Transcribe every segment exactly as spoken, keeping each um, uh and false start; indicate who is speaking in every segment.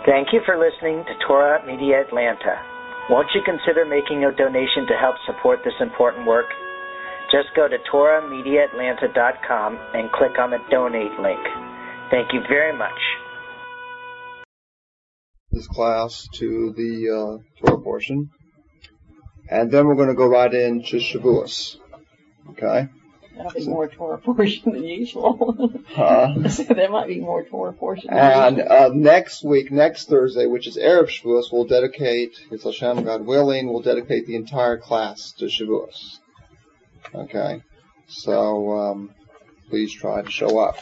Speaker 1: Thank you for listening to Torah Media Atlanta. Won't you consider making a donation to help support this important work? Just go to Torah Media Atlanta dot com and click on the donate link. Thank you very much.
Speaker 2: This class to the uh, Torah portion. And then we're going to go right into Shavuos. Okay?
Speaker 3: That'll be more Torah portion than usual.
Speaker 2: Huh?
Speaker 3: So there might be more Torah portion than
Speaker 2: And
Speaker 3: usual.
Speaker 2: uh, next week, next Thursday, which is Erev Shavuos, we'll dedicate, it's Hashem, God willing, we'll dedicate the entire class to Shavuos. Okay? So, um, please try to show up.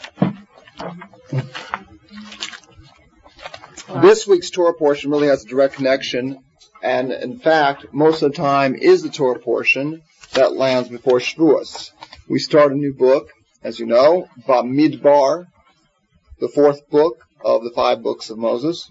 Speaker 2: This week's Torah portion really has a direct connection, and in fact, most of the time is the Torah portion that lands before Shavuos. We start a new book, as you know, Bamidbar, the fourth book of the five books of Moses.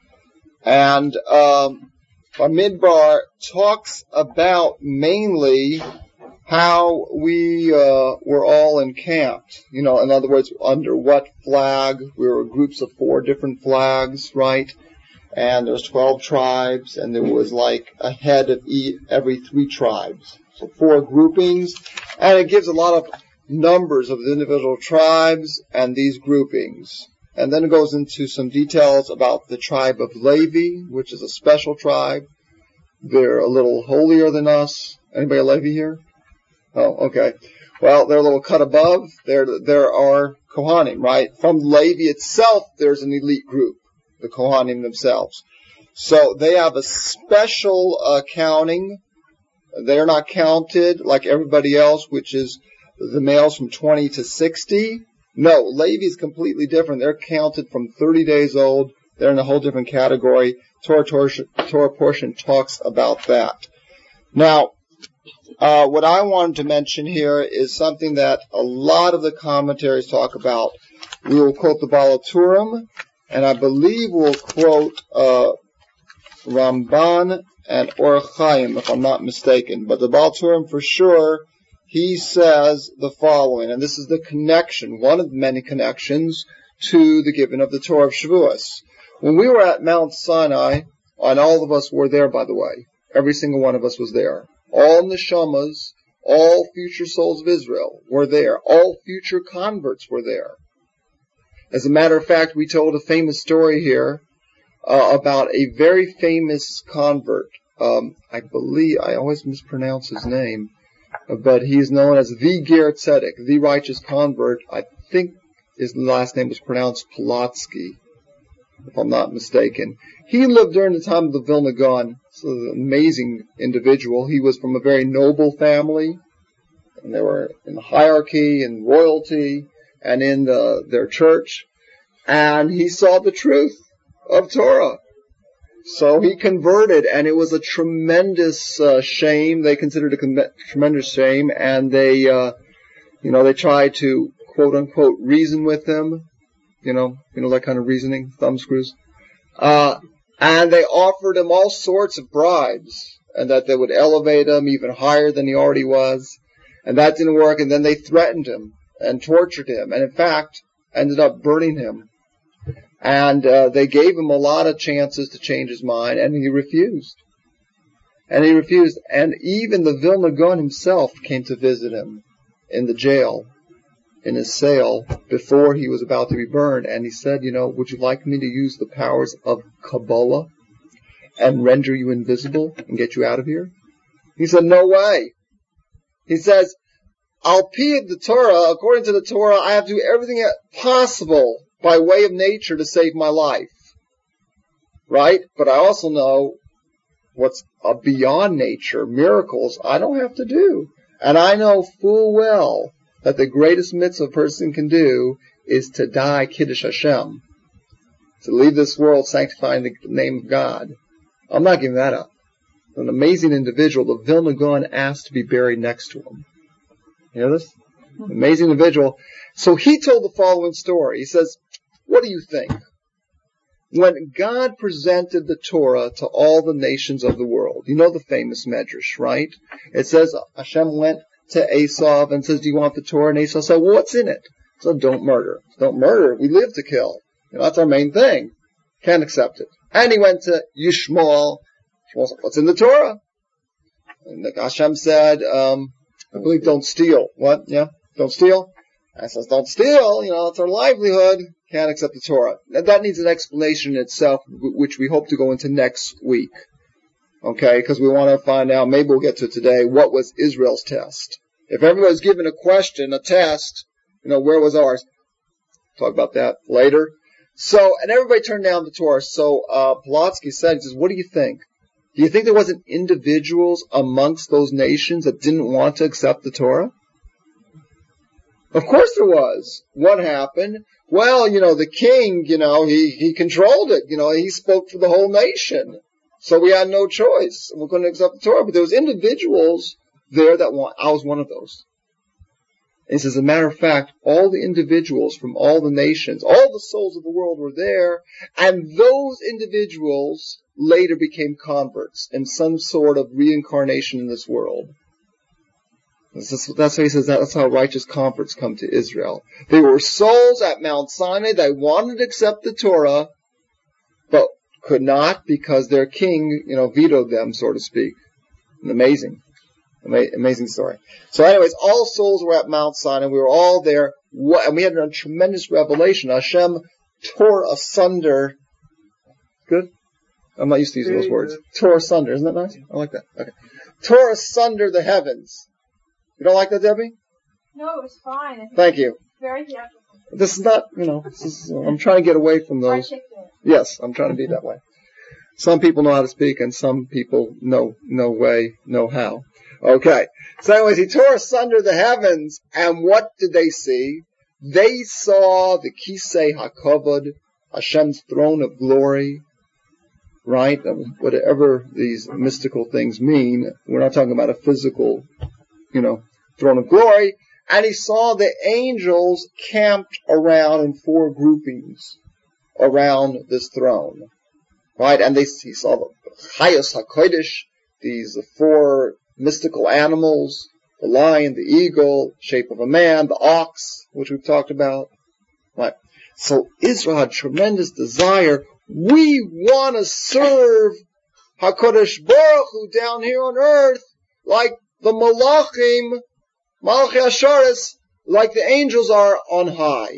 Speaker 2: And um, Bamidbar talks about mainly how we uh, were all encamped. You know, in other words, under what flag? We were groups of four different flags, right? And there was twelve tribes, and there was like a head of each, every three tribes. So four groupings, and it gives a lot of numbers of the individual tribes and these groupings. And then it goes into some details about the tribe of Levi, which is a special tribe. They're a little holier than us. Anybody a Levi here? Oh, okay. Well, they're a little cut above. There, there are Kohanim, right? From Levi itself, there's an elite group, the Kohanim themselves. So they have a special uh, counting. They're not counted like everybody else, which is the males from twenty to sixty. No, Levi is completely different. They're counted from thirty days old. They're in a whole different category. Torah, Torah, Torah portion talks about that. Now, uh, what I wanted to mention here is something that a lot of the commentaries talk about. We will quote the Baal HaTurim, and I believe we'll quote uh, Ramban and Orach Chaim, if I'm not mistaken. But the Baal HaTurim, for sure, he says the following, and this is the connection, one of many connections, to the giving of the Torah of Shavuos. When we were at Mount Sinai, and all of us were there, by the way, every single one of us was there. All neshamas, all future souls of Israel were there. All future converts were there. As a matter of fact, we told a famous story here uh, about a very famous convert. Um, I believe, I always mispronounce his name, but he is known as the Ger Tzedek, the righteous convert. I think his last name was pronounced Polotsky, if I'm not mistaken. He lived during the time of the Vilna Gaon. So an amazing individual. He was from a very noble family, and they were in the hierarchy and royalty and in the, their church. And he saw the truth of Torah. So he converted, and it was a tremendous uh, shame. They considered it a com- tremendous shame, and they, uh, you know, they tried to quote unquote reason with him. You know, you know that kind of reasoning, thumb screws. Uh, and they offered him all sorts of bribes, and that they would elevate him even higher than he already was. And that didn't work, and then they threatened him and tortured him, and in fact, ended up burning him. And uh, they gave him a lot of chances to change his mind, and he refused. And he refused, and even the Vilna Gaon himself came to visit him in the jail, in his cell, before he was about to be burned, and he said, you know, would you like me to use the powers of Kabbalah and render you invisible and get you out of here? He said, no way. He says, Al pi the Torah, according to the Torah, I have to do everything possible by way of nature to save my life. Right? But I also know what's uh, beyond nature, miracles, I don't have to do. And I know full well that the greatest mitzvah a person can do is to die Kiddush Hashem, to leave this world sanctifying the name of God. I'm not giving that up. An amazing individual, the Vilna Gaon asked to be buried next to him. You know this? Amazing individual. So he told the following story. He says, what do you think? When God presented the Torah to all the nations of the world, you know the famous Medrash, right? It says Hashem went to Esau and says, do you want the Torah? And Esau said, well, what's in it? So don't murder. Don't murder. We live to kill. You know, that's our main thing. Can't accept it. And he went to Yishmael. Yishmael said, what's in the Torah? And Hashem said, um, I believe don't steal. What? Yeah? Don't steal? I says, don't steal. You know, it's our livelihood. Can't accept the Torah. Now, that needs an explanation in itself, which we hope to go into next week. Okay? Because we want to find out, maybe we'll get to it today, what was Israel's test? If everybody's given a question, a test, you know, where was ours? Talk about that later. So, and everybody turned down the Torah. So, uh, Plotsky said, he says, what do you think? Do you think there wasn't individuals amongst those nations that didn't want to accept the Torah? Of course there was. What happened? Well, you know, the king, you know, he, he controlled it. You know, he spoke for the whole nation. So we had no choice. We're going to accept the Torah. But there was individuals there that want, I was one of those. And he says, as a matter of fact, all the individuals from all the nations, all the souls of the world were there, and those individuals later became converts in some sort of reincarnation in this world. That's, that's why he says that's how righteous converts come to Israel. They were souls at Mount Sinai that wanted to accept the Torah, but could not because their king, you know, vetoed them, so to speak. Amazing. Amazing story. So anyways, all souls were at Mount Sinai. We were all there. And we had a tremendous revelation. Hashem tore asunder. Good? I'm not used to using those words. Tore asunder. Isn't that nice? I like that. Okay. Tore asunder the heavens. You don't like that, Debbie?
Speaker 4: No, it was fine. I think
Speaker 2: Thank you.
Speaker 4: Very theatrical.
Speaker 2: This is not, you know, this is, I'm trying to get away from those. Yes, I'm trying to be that way. Some people know how to speak and some people know no way, know how. Okay. So anyways, he tore asunder the heavens, and what did they see? They saw the Kisei HaKavod, Hashem's throne of glory, right? Whatever these mystical things mean, we're not talking about a physical, you know, throne of glory. And he saw the angels camped around in four groupings around this throne, right? And they, he saw the Chayos HaKodesh, these four mystical animals, the lion, the eagle, shape of a man, the ox, which we've talked about. Right. So Israel had tremendous desire. We want to serve HaKadosh Baruch Hu down here on earth, like the Malachim, Malachi Asharis, like the angels are on high.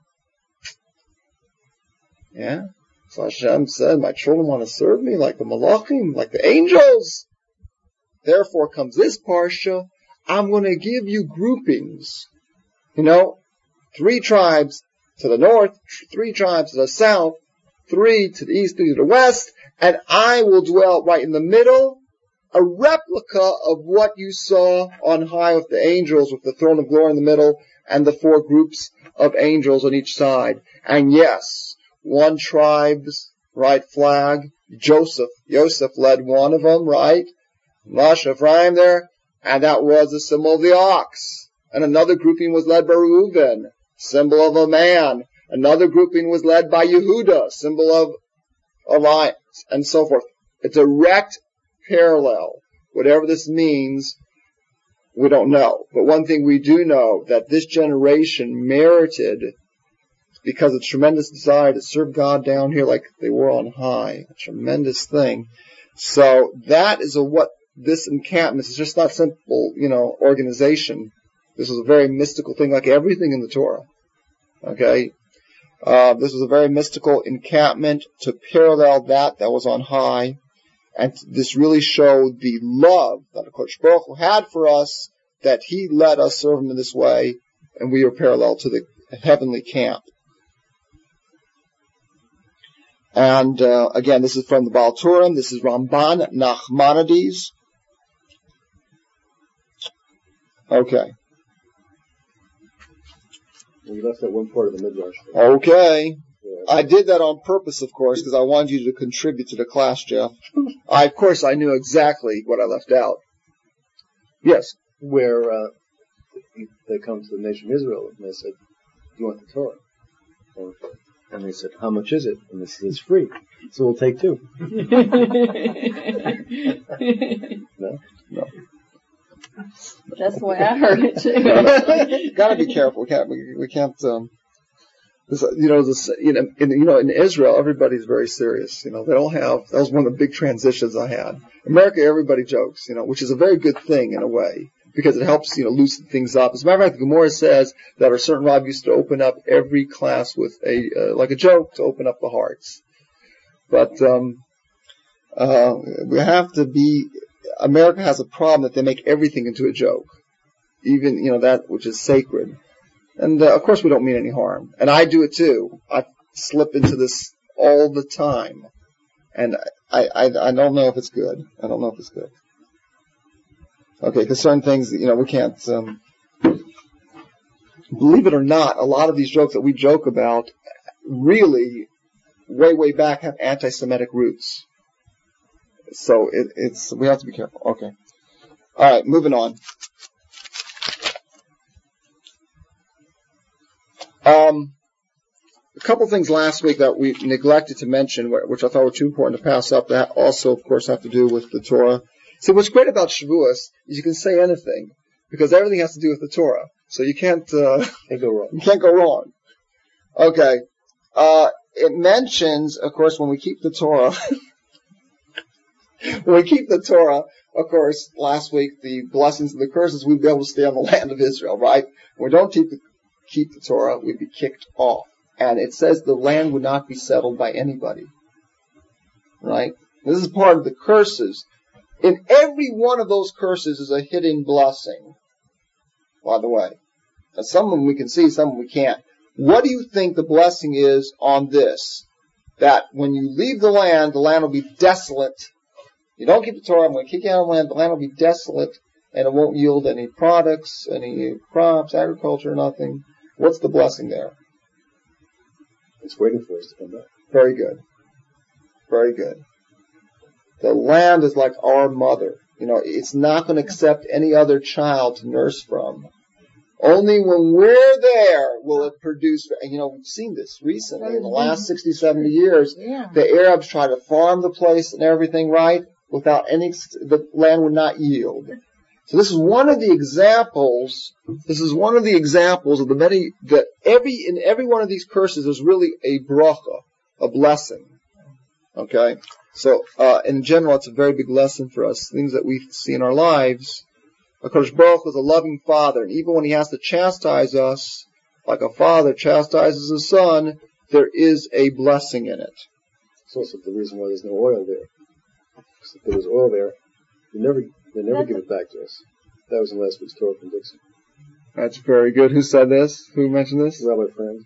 Speaker 2: Yeah? So Hashem said, my children want to serve me like the Malachim, like the angels. Therefore comes this parsha. I'm going to give you groupings. You know, three tribes to the north, three tribes to the south, three to the east, three to the west, and I will dwell right in the middle, a replica of what you saw on high with the angels, with the throne of glory in the middle, and the four groups of angels on each side. And yes, one tribe's right flag, Joseph, Joseph led one of them, right? Mash Ephraim there, and that was the symbol of the ox. And another grouping was led by Reuben, symbol of a man. Another grouping was led by Yehuda, symbol of alliance, and so forth. A direct parallel. Whatever this means, we don't know. But one thing we do know, that this generation merited, because of tremendous desire to serve God down here like they were on high. A tremendous thing. So that is a what this encampment is just not simple, you know, organization. This was a very mystical thing, like everything in the Torah. Okay? Uh, this was a very mystical encampment to parallel that that was on high. And this really showed the love that HaKadosh Baruch Hu had for us, that He let us serve Him in this way, and we are parallel to the heavenly camp. And uh, again, this is from the Baal Turim. This is Ramban Nachmanides. Okay.
Speaker 5: We left that one part of the Midrash.
Speaker 2: Okay. Yeah. I did that on purpose, of course, because I wanted you to contribute to the class, Jeff. I, of course, I knew exactly what I left out. Yes.
Speaker 5: Where uh, they come to the nation of Israel, and they said, do you want the Torah? And they said, how much is it? And they said, it's free. So we'll take two. No? No.
Speaker 3: That's the way I heard it too.
Speaker 2: Got to be careful. We can't. We, we can't. Um, This, you know, this, you know, in, you know, in Israel, everybody's very serious. You know, they all have. That was one of the big transitions I had. America, everybody jokes. You know, which is a very good thing in a way because it helps, you know, loosen things up. As a matter of fact, the Gemara says that a certain rabbi used to open up every class with a uh, like a joke to open up the hearts. But um, uh, we have to be. America has a problem that they make everything into a joke, even you know that which is sacred. And uh, of course, we don't mean any harm. And I do it too. I slip into this all the time, and I I, I don't know if it's good. I don't know if it's good. Okay, because certain things, you know, we can't. Um, believe it or not, a lot of these jokes that we joke about really, way way back, have anti-Semitic roots. So it, it's we have to be careful. Okay. All right, moving on. Um, a couple things last week that we neglected to mention, which I thought were too important to pass up, that also, of course, have to do with the Torah. So what's great about Shavuos is you can say anything, because everything has to do with the Torah. So you can't, uh,
Speaker 5: can't go wrong.
Speaker 2: You can't go wrong. Okay. Uh, it mentions, of course, when we keep the Torah, when we keep the Torah, of course, last week, the blessings and the curses, we'd be able to stay on the land of Israel, right? When we don't keep the keep the Torah, we'd be kicked off. And it says the land would not be settled by anybody. Right? This is part of the curses. In every one of those curses is a hidden blessing, by the way. Now, some of them we can see, some of them we can't. What do you think the blessing is on this? That when you leave the land, the land will be desolate. You don't keep the Torah, I'm going to kick you out of the land, the land will be desolate, and it won't yield any products, any crops, agriculture, nothing. What's the blessing there?
Speaker 5: It's waiting for us to come back.
Speaker 2: Very good. Very good. The land is like our mother. You know, it's not going to accept any other child to nurse from. Only when we're there will it produce, and you know, we've seen this recently in the last sixty, seventy years.
Speaker 3: Yeah.
Speaker 2: The Arabs try to farm the place and everything, right? Without any, the land would not yield. So this is one of the examples, this is one of the examples of the many, that every, in every one of these curses there's really a bracha, a blessing. Okay? So, uh, in general, it's a very big lesson for us. Things that we see in our lives. HaKadosh Baruch Hu is a loving father, and even when he has to chastise us, like a father chastises a son, there is a blessing in it.
Speaker 5: It's also the reason why there's no oil there. Because if there was oil there, they never, they never give it back to us. That was in last week's Torah from Dixon.
Speaker 2: That's very good. Who said this? Who mentioned this?
Speaker 5: Rabbi Friend.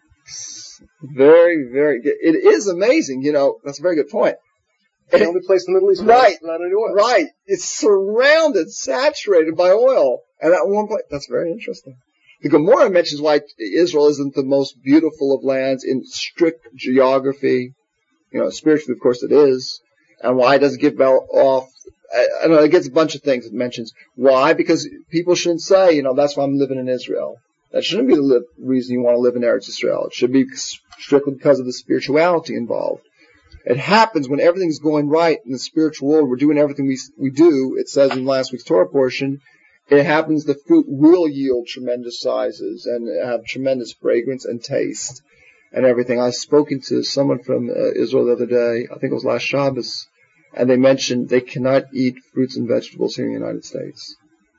Speaker 2: Very, very good. It is amazing, you know, that's a very good point.
Speaker 5: The only place in the Middle East
Speaker 2: right,
Speaker 5: not any oil.
Speaker 2: Right. It's surrounded, saturated by oil. And at one point, that's very interesting. The Gemara mentions why Israel isn't the most beautiful of lands in strict geography. You know, spiritually, of course, it is. And why it doesn't give off, I don't know, it gets a bunch of things it mentions. Why? Because people shouldn't say, you know, that's why I'm living in Israel. That shouldn't be the li- reason you want to live in Eretz Israel. It should be strictly because of the spirituality involved. It happens when everything's going right in the spiritual world. We're doing everything we we do. It says in last week's Torah portion, it happens the fruit will yield tremendous sizes and have tremendous fragrance and taste and everything. I've spoken to someone from uh, Israel the other day, I think it was last Shabbos, and they mentioned they cannot eat fruits and vegetables here in the United States.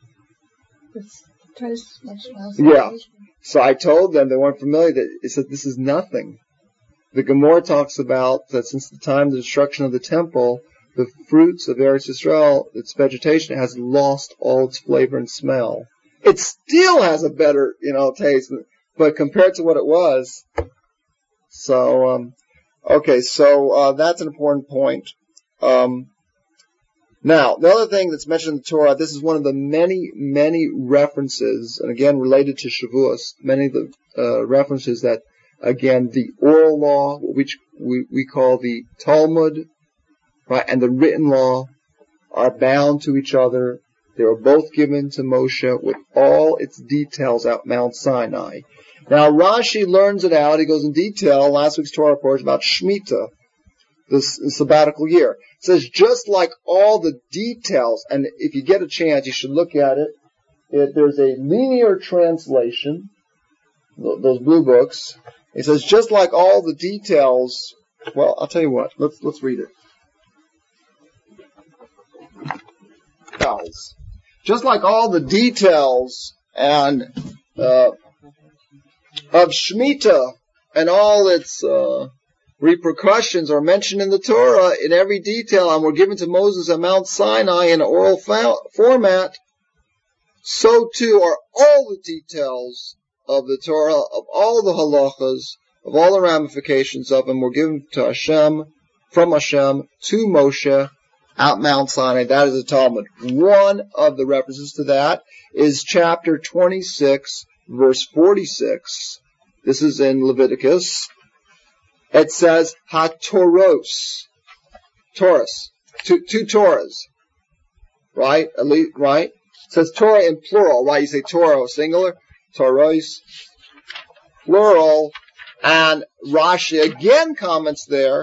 Speaker 2: Yeah. So I told them, they weren't familiar, that it said this is nothing. The Gemara talks about that since the time of the destruction of the temple, the fruits of Eretz Yisrael, its vegetation, has lost all its flavor and smell. It still has a better, you know, taste, but compared to what it was. So, um, okay, so uh, that's an important point. Um, now, the other thing that's mentioned in the Torah, this is one of the many, many references, and again related to Shavuos, many of the uh, references that, again, the oral law, which we, we call the Talmud, right, and the written law are bound to each other. They were both given to Moshe with all its details at Mount Sinai. Now, Rashi learns it out. He goes in detail, last week's Torah report, about Shemitah, this, this sabbatical year. It says just like all the details, and if you get a chance, you should look at it. it there's a linear translation, those blue books, He says, just like all the details, well, I'll tell you what, let's, let's read it. Details. Just like all the details and, uh, of Shemitah and all its, uh, repercussions are mentioned in the Torah in every detail and were given to Moses at Mount Sinai in oral fa- format, so too are all the details of the Torah, of all the halachas, of all the ramifications of them were given to Hashem, from Hashem, to Moshe, at Mount Sinai. That is the Talmud. One of the references to that is chapter twenty-six, verse forty-six. This is in Leviticus. It says, ha-toros, Taurus, two, two Torahs, right? At least, right? It says Torah in plural, right? You say Torah singular, Toros, plural, and Rashi again comments there,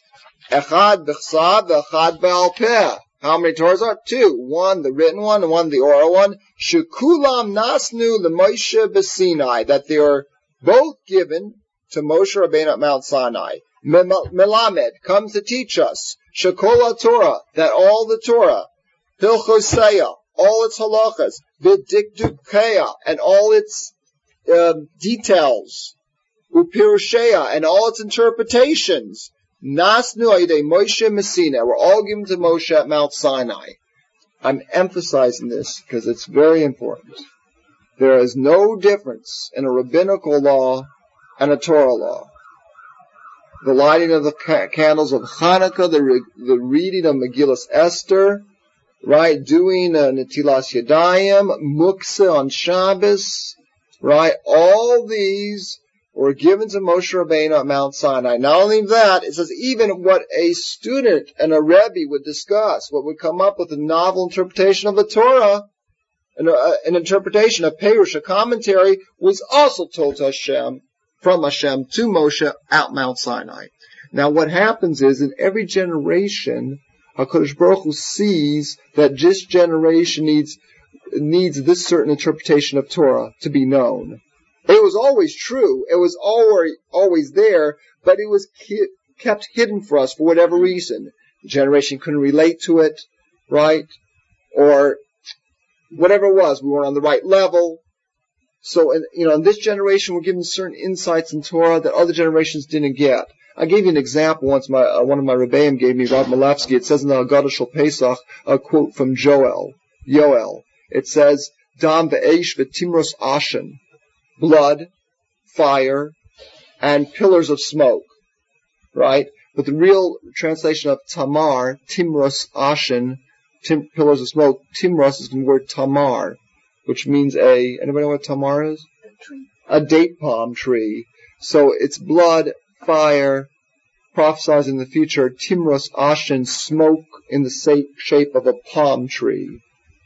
Speaker 2: echad b'chsav, echad b'al peh. How many Torahs are? Two. One, the written one, and one, the oral one. Shekulam nasnu l'Moshe b'Sinai, that they are both given to Moshe Rabbeinu at Mount Sinai. Melamed comes to teach us. Shekol Torah, that all the Torah, Hilchoseya, all its halachas, V'dikdukea, and all its uh, details, Upirusheya, and all its interpretations, Nasnu Ayidei Moshe Messina, were all given to Moshe at Mount Sinai. I'm emphasizing this because it's very important. There is no difference in a rabbinical law and a Torah law. The lighting of the ca- candles of Hanukkah, the, re- the reading of Megillas Esther, right, doing uh, Netilas Yadayim, Muktzah on Shabbos, right, all these were given to Moshe Rabbeinu at Mount Sinai. Not only that, it says even what a student and a Rebbe would discuss, what would come up with a novel interpretation of the Torah, an, uh, an interpretation, a Perush, a commentary, was also told to Hashem, from Hashem to Moshe at Mount Sinai. Now what happens is, in every generation, HaKadosh Baruch Hu sees that this generation needs, needs this certain interpretation of Torah to be known. It was always true, it was always, always there, but it was ki- kept hidden for us for whatever reason. The generation couldn't relate to it, right? Or whatever it was, we weren't on the right level. So, you know, in this generation, we're given certain insights in Torah that other generations didn't get. I gave you an example once. My uh, one of my rebbeim gave me, Rav Malevsky. It says in the Haggadah Shel Pesach, a quote from Joel. Yoel. It says, "Dam ve'esh v'timros ashen," blood, fire, and pillars of smoke. Right? But the real translation of Tamar, Timros ashen, tim, pillars of smoke. Timros is the word Tamar, which means a, anybody know what Tamar is?
Speaker 3: A tree.
Speaker 2: A date palm tree. So it's blood, fire, prophesies in the future, Timros Ashen, smoke in the shape of a palm tree.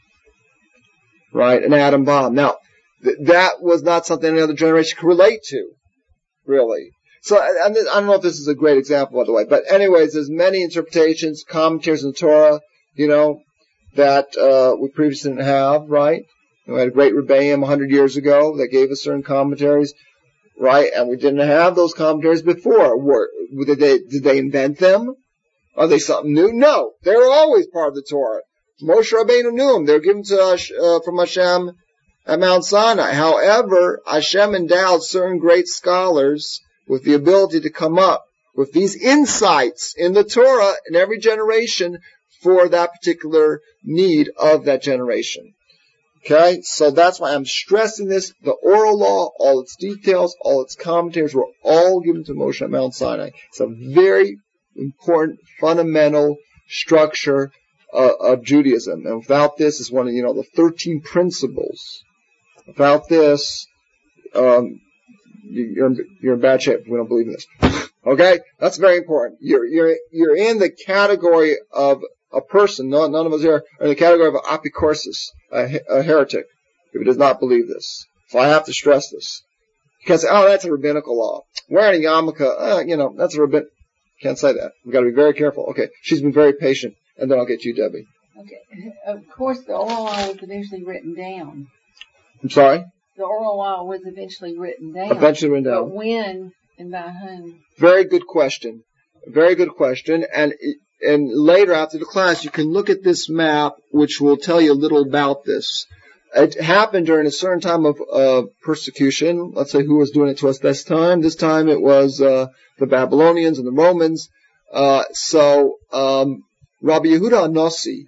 Speaker 2: Right? An atom bomb. Now, th- that was not something any other generation could relate to, really. So, and I don't know if this is a great example, by the way, but anyways, there's many interpretations, commentaries in the Torah, you know, that, uh, we previously didn't have, right? We had a great rebbeim a hundred years ago that gave us certain commentaries, right? And we didn't have those commentaries before. Were, did they, did they invent them? Are they something new? No. They were always part of the Torah. Moshe Rabbeinu knew them. They were given to us, uh, from Hashem at Mount Sinai. However, Hashem endowed certain great scholars with the ability to come up with these insights in the Torah in every generation for that particular need of that generation. Okay, so that's why I'm stressing this. The oral law, all its details, all its commentaries were all given to Moshe at Mount Sinai. It's a very important, fundamental structure uh, of Judaism. And without this, it's one of, you know, the thirteen principles. Without this, um, you're in, you're in bad shape if we don't believe in this. Okay, that's very important. You're you're you're in the category of a person. No, none of us here are in the category of an apicorsis. A, a heretic, if he does not believe this. So I have to stress this. You can't say, oh, that's a rabbinical law. Wearing a yarmulke, uh, you know, that's a rabbin. Can't say that. We've got to be very careful. Okay, she's been very patient, and then I'll get you, Debbie.
Speaker 3: Okay. Of course, the oral law was eventually written down.
Speaker 2: I'm sorry?
Speaker 3: The oral law was eventually written down.
Speaker 2: Eventually written down.
Speaker 3: But when And by whom?
Speaker 2: Very good question. Very good question. And and later after the class, you can look at this map, which will tell you a little about this. It happened during a certain time of uh, persecution. Let's say who was doing it to us this time. This time it was uh, the Babylonians and the Romans. Uh, so um, Rabbi Yehuda Anossi,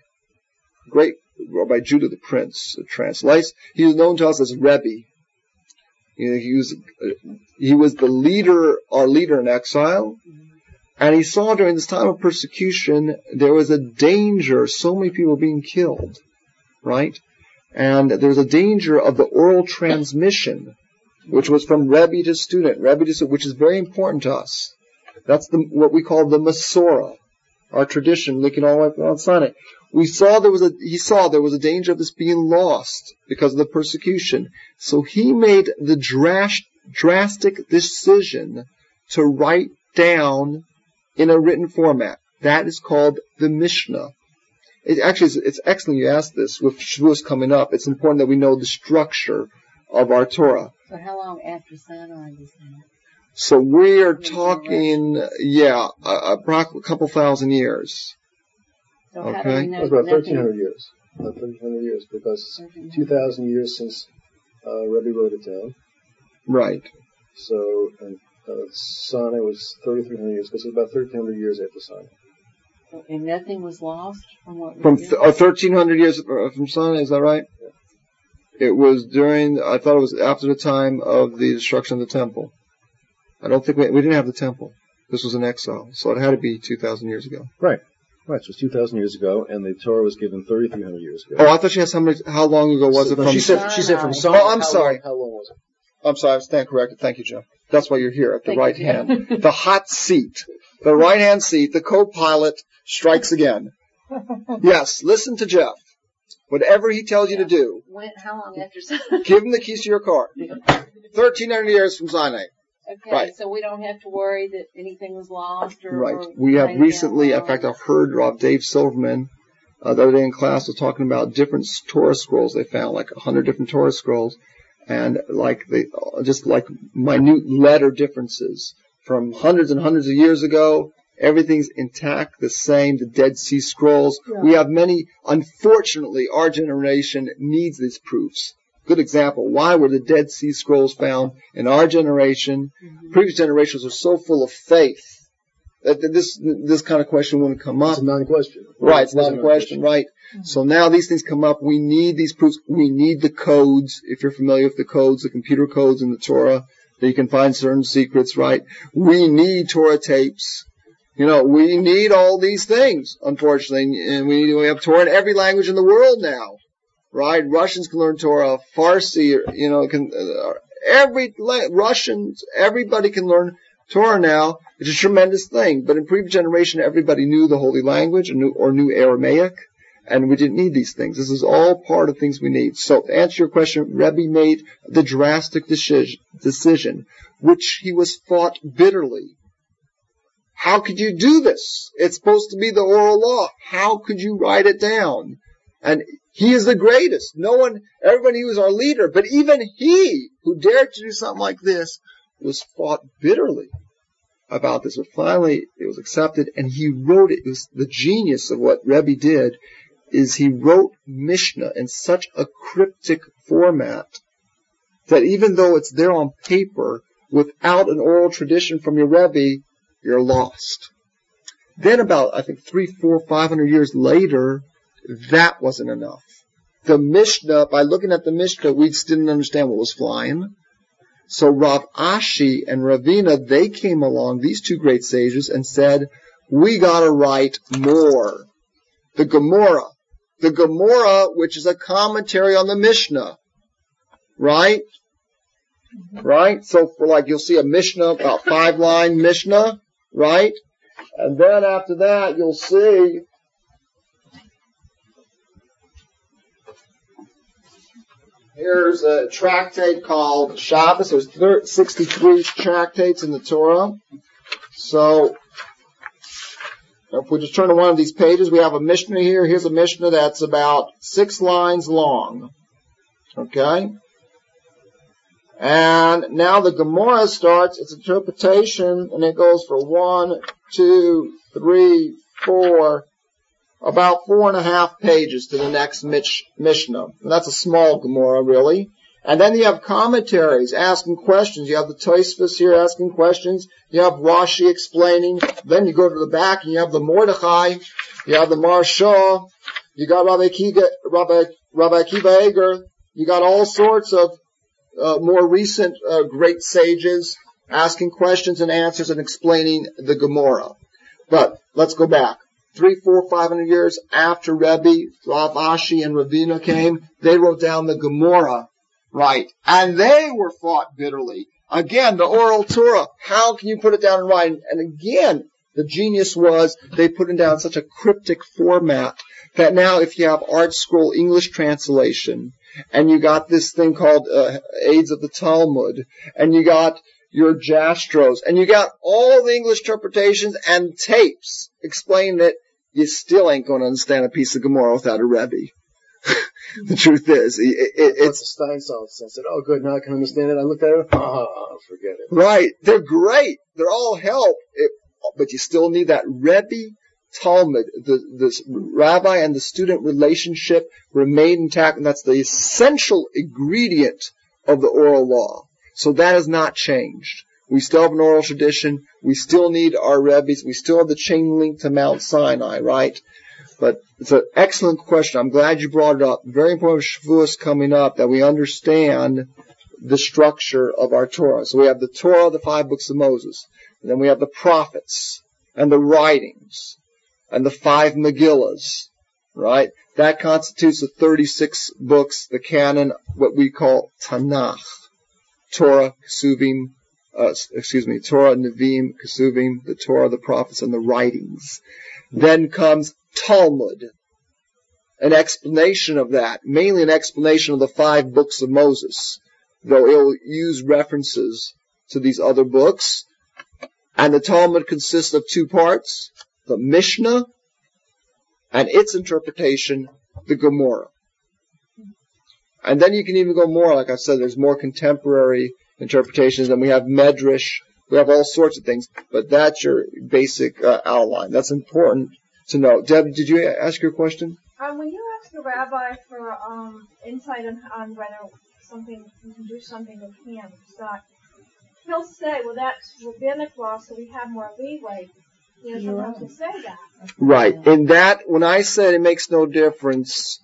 Speaker 2: great Rabbi Judah the Prince, translates. He is known to us as Rebbe. You know, he was uh, he was the leader, our leader in exile, and he saw during this time of persecution there was a danger, so many people being killed, right? And there was a danger of the oral transmission, which was from Rebbe to student, Rebbe to student, which is very important to us. That's the, what we call the Masorah, our tradition, looking all the way around Sinai. We saw there was a, he saw there was a danger of this being lost because of the persecution. So he made the dras- drastic decision to write down in a written format. That is called the Mishnah. It actually is, it's excellent you asked this. With Shavuos coming up, it's important that we know the structure of our Torah.
Speaker 3: So how long after Sinai was that?
Speaker 2: So we are talking, yeah, a, a, a couple thousand years.
Speaker 3: So how
Speaker 2: Okay.
Speaker 3: do we know
Speaker 5: It was about
Speaker 3: nothing-
Speaker 5: thirteen hundred years. About thirteen hundred years, because two thousand years since uh, Rebbe wrote it down.
Speaker 2: Right.
Speaker 5: So, and uh, Sinai was thirty-three hundred years, because it was about thirteen hundred years after Sinai.
Speaker 3: And nothing was lost from what we
Speaker 2: From
Speaker 3: did?
Speaker 2: th- uh, thirteen hundred years from Sinai, is that right?
Speaker 5: Yeah.
Speaker 2: It was during, I thought it was after the time of the destruction of the temple. I don't think we, we didn't have the temple. This was an exile, so it had to be two thousand years ago.
Speaker 5: Right. Right, so it was two thousand years ago, and the Torah was given thirty-three hundred years ago.
Speaker 2: Oh, I thought she asked how many, how long ago was
Speaker 5: So-
Speaker 2: it
Speaker 5: no,
Speaker 2: from?
Speaker 5: she said, she said from Sinai.
Speaker 2: Oh, I'm
Speaker 5: how
Speaker 2: sorry.
Speaker 5: Long, how long was it?
Speaker 2: I'm sorry, I stand corrected. Thank you, Jeff. That's why you're here at the
Speaker 3: Thank
Speaker 2: right
Speaker 3: you, Jeff.
Speaker 2: hand. The hot seat. The right hand seat. The co-pilot strikes again. Yes, listen to Jeff. Whatever he tells you to do,
Speaker 3: When, how long after Sinai?
Speaker 2: give him the keys to your car. thirteen hundred years from Sinai.
Speaker 3: Okay,
Speaker 2: Right.
Speaker 3: so we don't have to worry that anything was lost or...
Speaker 2: Right.
Speaker 3: or
Speaker 2: We have
Speaker 3: written
Speaker 2: recently,
Speaker 3: down
Speaker 2: in fact, I've heard Rob Dave Silverman uh, the other day in class was talking about different Torah scrolls they found, like a hundred different Torah scrolls, and like they just like minute letter differences from hundreds and hundreds of years ago. Everything's intact, the same. The Dead Sea Scrolls.
Speaker 3: Yeah.
Speaker 2: We have many. Unfortunately, our generation needs these proofs. Good example. Why were the Dead Sea Scrolls found in our generation?
Speaker 3: Mm-hmm.
Speaker 2: Previous generations are so full of faith that this this kind of question wouldn't come up.
Speaker 5: It's a non-question.
Speaker 2: Right, it's not a
Speaker 5: non
Speaker 2: question, right?
Speaker 3: Mm-hmm.
Speaker 2: So now these things come up. We need these proofs. We need the codes. If you're familiar with the codes, the computer codes in the Torah, that you can find certain secrets, right? We need Torah tapes. You know, we need all these things, unfortunately, and we need, we have Torah in every language in the world now. Right? Russians can learn Torah. Farsi, you know, can, uh, every, Russians, everybody can learn Torah now. It's a tremendous thing. But in previous generation, everybody knew the holy language or knew, or knew Aramaic, and we didn't need these things. This is all part of things we need. So to answer your question, Rebbe made the drastic decision, decision, which he was fought bitterly. How could you do this? It's supposed to be the oral law. How could you write it down? And he is the greatest. No one, everybody knew he was our leader, but even he, who dared to do something like this, was fought bitterly about this. But finally, it was accepted, and he wrote it. It was the genius of what Rebbe did, is he wrote Mishnah in such a cryptic format that even though it's there on paper, without an oral tradition from your Rebbe, you're lost. Then about, I think, three, four, five hundred years later, that wasn't enough. The Mishnah, by looking at the Mishnah, we just didn't understand what was flying. So Rav Ashi and Ravina, they came along, these two great sages, and said, we gotta write more. The Gemara. The Gemara, which is a commentary on the Mishnah. Right? Right? So for like, you'll see a Mishnah, about five line Mishnah. Right? And then after that, you'll see here's a tractate called Shabbos. There's sixty-three tractates in the Torah. So if we just turn to one of these pages, we have a Mishnah here. Here's a Mishnah that's about six lines long. Okay? And now the Gemara starts its interpretation, and it goes for one, two, three, four, about four and a half pages to the next Mish- Mishnah. And that's a small Gemara, really. And then you have commentaries asking questions. You have the Tosfos here asking questions. You have Rashi explaining. Then you go to the back and you have the Mordechai. You have the Maharsha. You got Rabbi Akiva, Rabbi, Rabbi Akiva Eger. You got all sorts of uh, more recent uh, great sages asking questions and answers and explaining the Gemara. But let's go back. Three, four, five hundred years after Rebbe, Rav Ashi, and Ravina came, they wrote down the Gemara. Right. And they were fought bitterly. Again, the oral Torah. How can you put it down in writing? And again, the genius was they put it down in such a cryptic format that now if you have Art Scroll English translation, and you got this thing called uh, Aids of the Talmud, and you got your Jastros, and you got all the English interpretations and tapes explaining it, you still ain't going to understand a piece of Gemara without a Rebbe. The truth is, it, it, it's
Speaker 5: the Steinsaltz. I said, "Oh, good, now I can understand it." I looked at it. Oh, forget it.
Speaker 2: Right? They're great. They're all help, it, but you still need that Rebbe Talmud. The the rabbi and the student relationship remain intact, and that's the essential ingredient of the oral law. So that has not changed. We still have an oral tradition. We still need our Rebbes. We still have the chain link to Mount Sinai, right? But it's an excellent question. I'm glad you brought it up. Very important Shavuos coming up that we understand the structure of our Torah. So we have the Torah, the five books of Moses. And then we have the prophets and the writings and the five Megillas, right? That constitutes the thirty-six books, the canon, what we call Tanakh. Torah, Kesuvim, uh, excuse me, Torah, Nevi'im, Kesuvim, the Torah, the prophets, and the writings. Then comes Talmud, an explanation of that, mainly an explanation of the five books of Moses, though it'll use references to these other books. And the Talmud consists of two parts, the Mishnah and its interpretation, the Gemara. And then you can even go more, like I said, there's more contemporary interpretations, and we have Medrash, we have all sorts of things, but that's your basic uh, outline. That's important to know. Deb, did you ask your question?
Speaker 4: Um, when you ask a rabbi for um, insight on, on whether something you can do something with hands, that he'll say, "Well, that's rabbinic law, so we have more leeway." You know, sometimes he'll say that.
Speaker 2: Right. In that, when I said it makes no difference,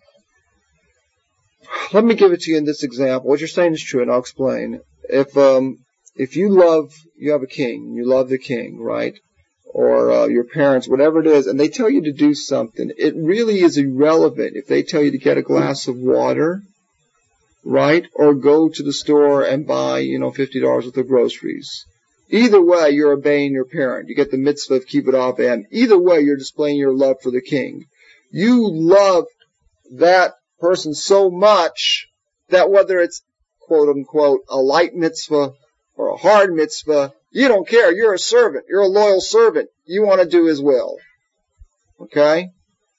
Speaker 2: let me give it to you in this example. What you're saying is true, and I'll explain. If um, if you love, you have a king, you love the king, right? Or uh, your parents, whatever it is, and they tell you to do something, it really is irrelevant if they tell you to get a glass of water, right? Or go to the store and buy, you know, fifty dollars worth of groceries. Either way, you're obeying your parent. You get the mitzvah of kibbud av v'em. Either way, you're displaying your love for the king. You love that person so much that whether it's, quote unquote, a light mitzvah or a hard mitzvah, you don't care. You're a servant. You're a loyal servant. You want to do his will. Okay?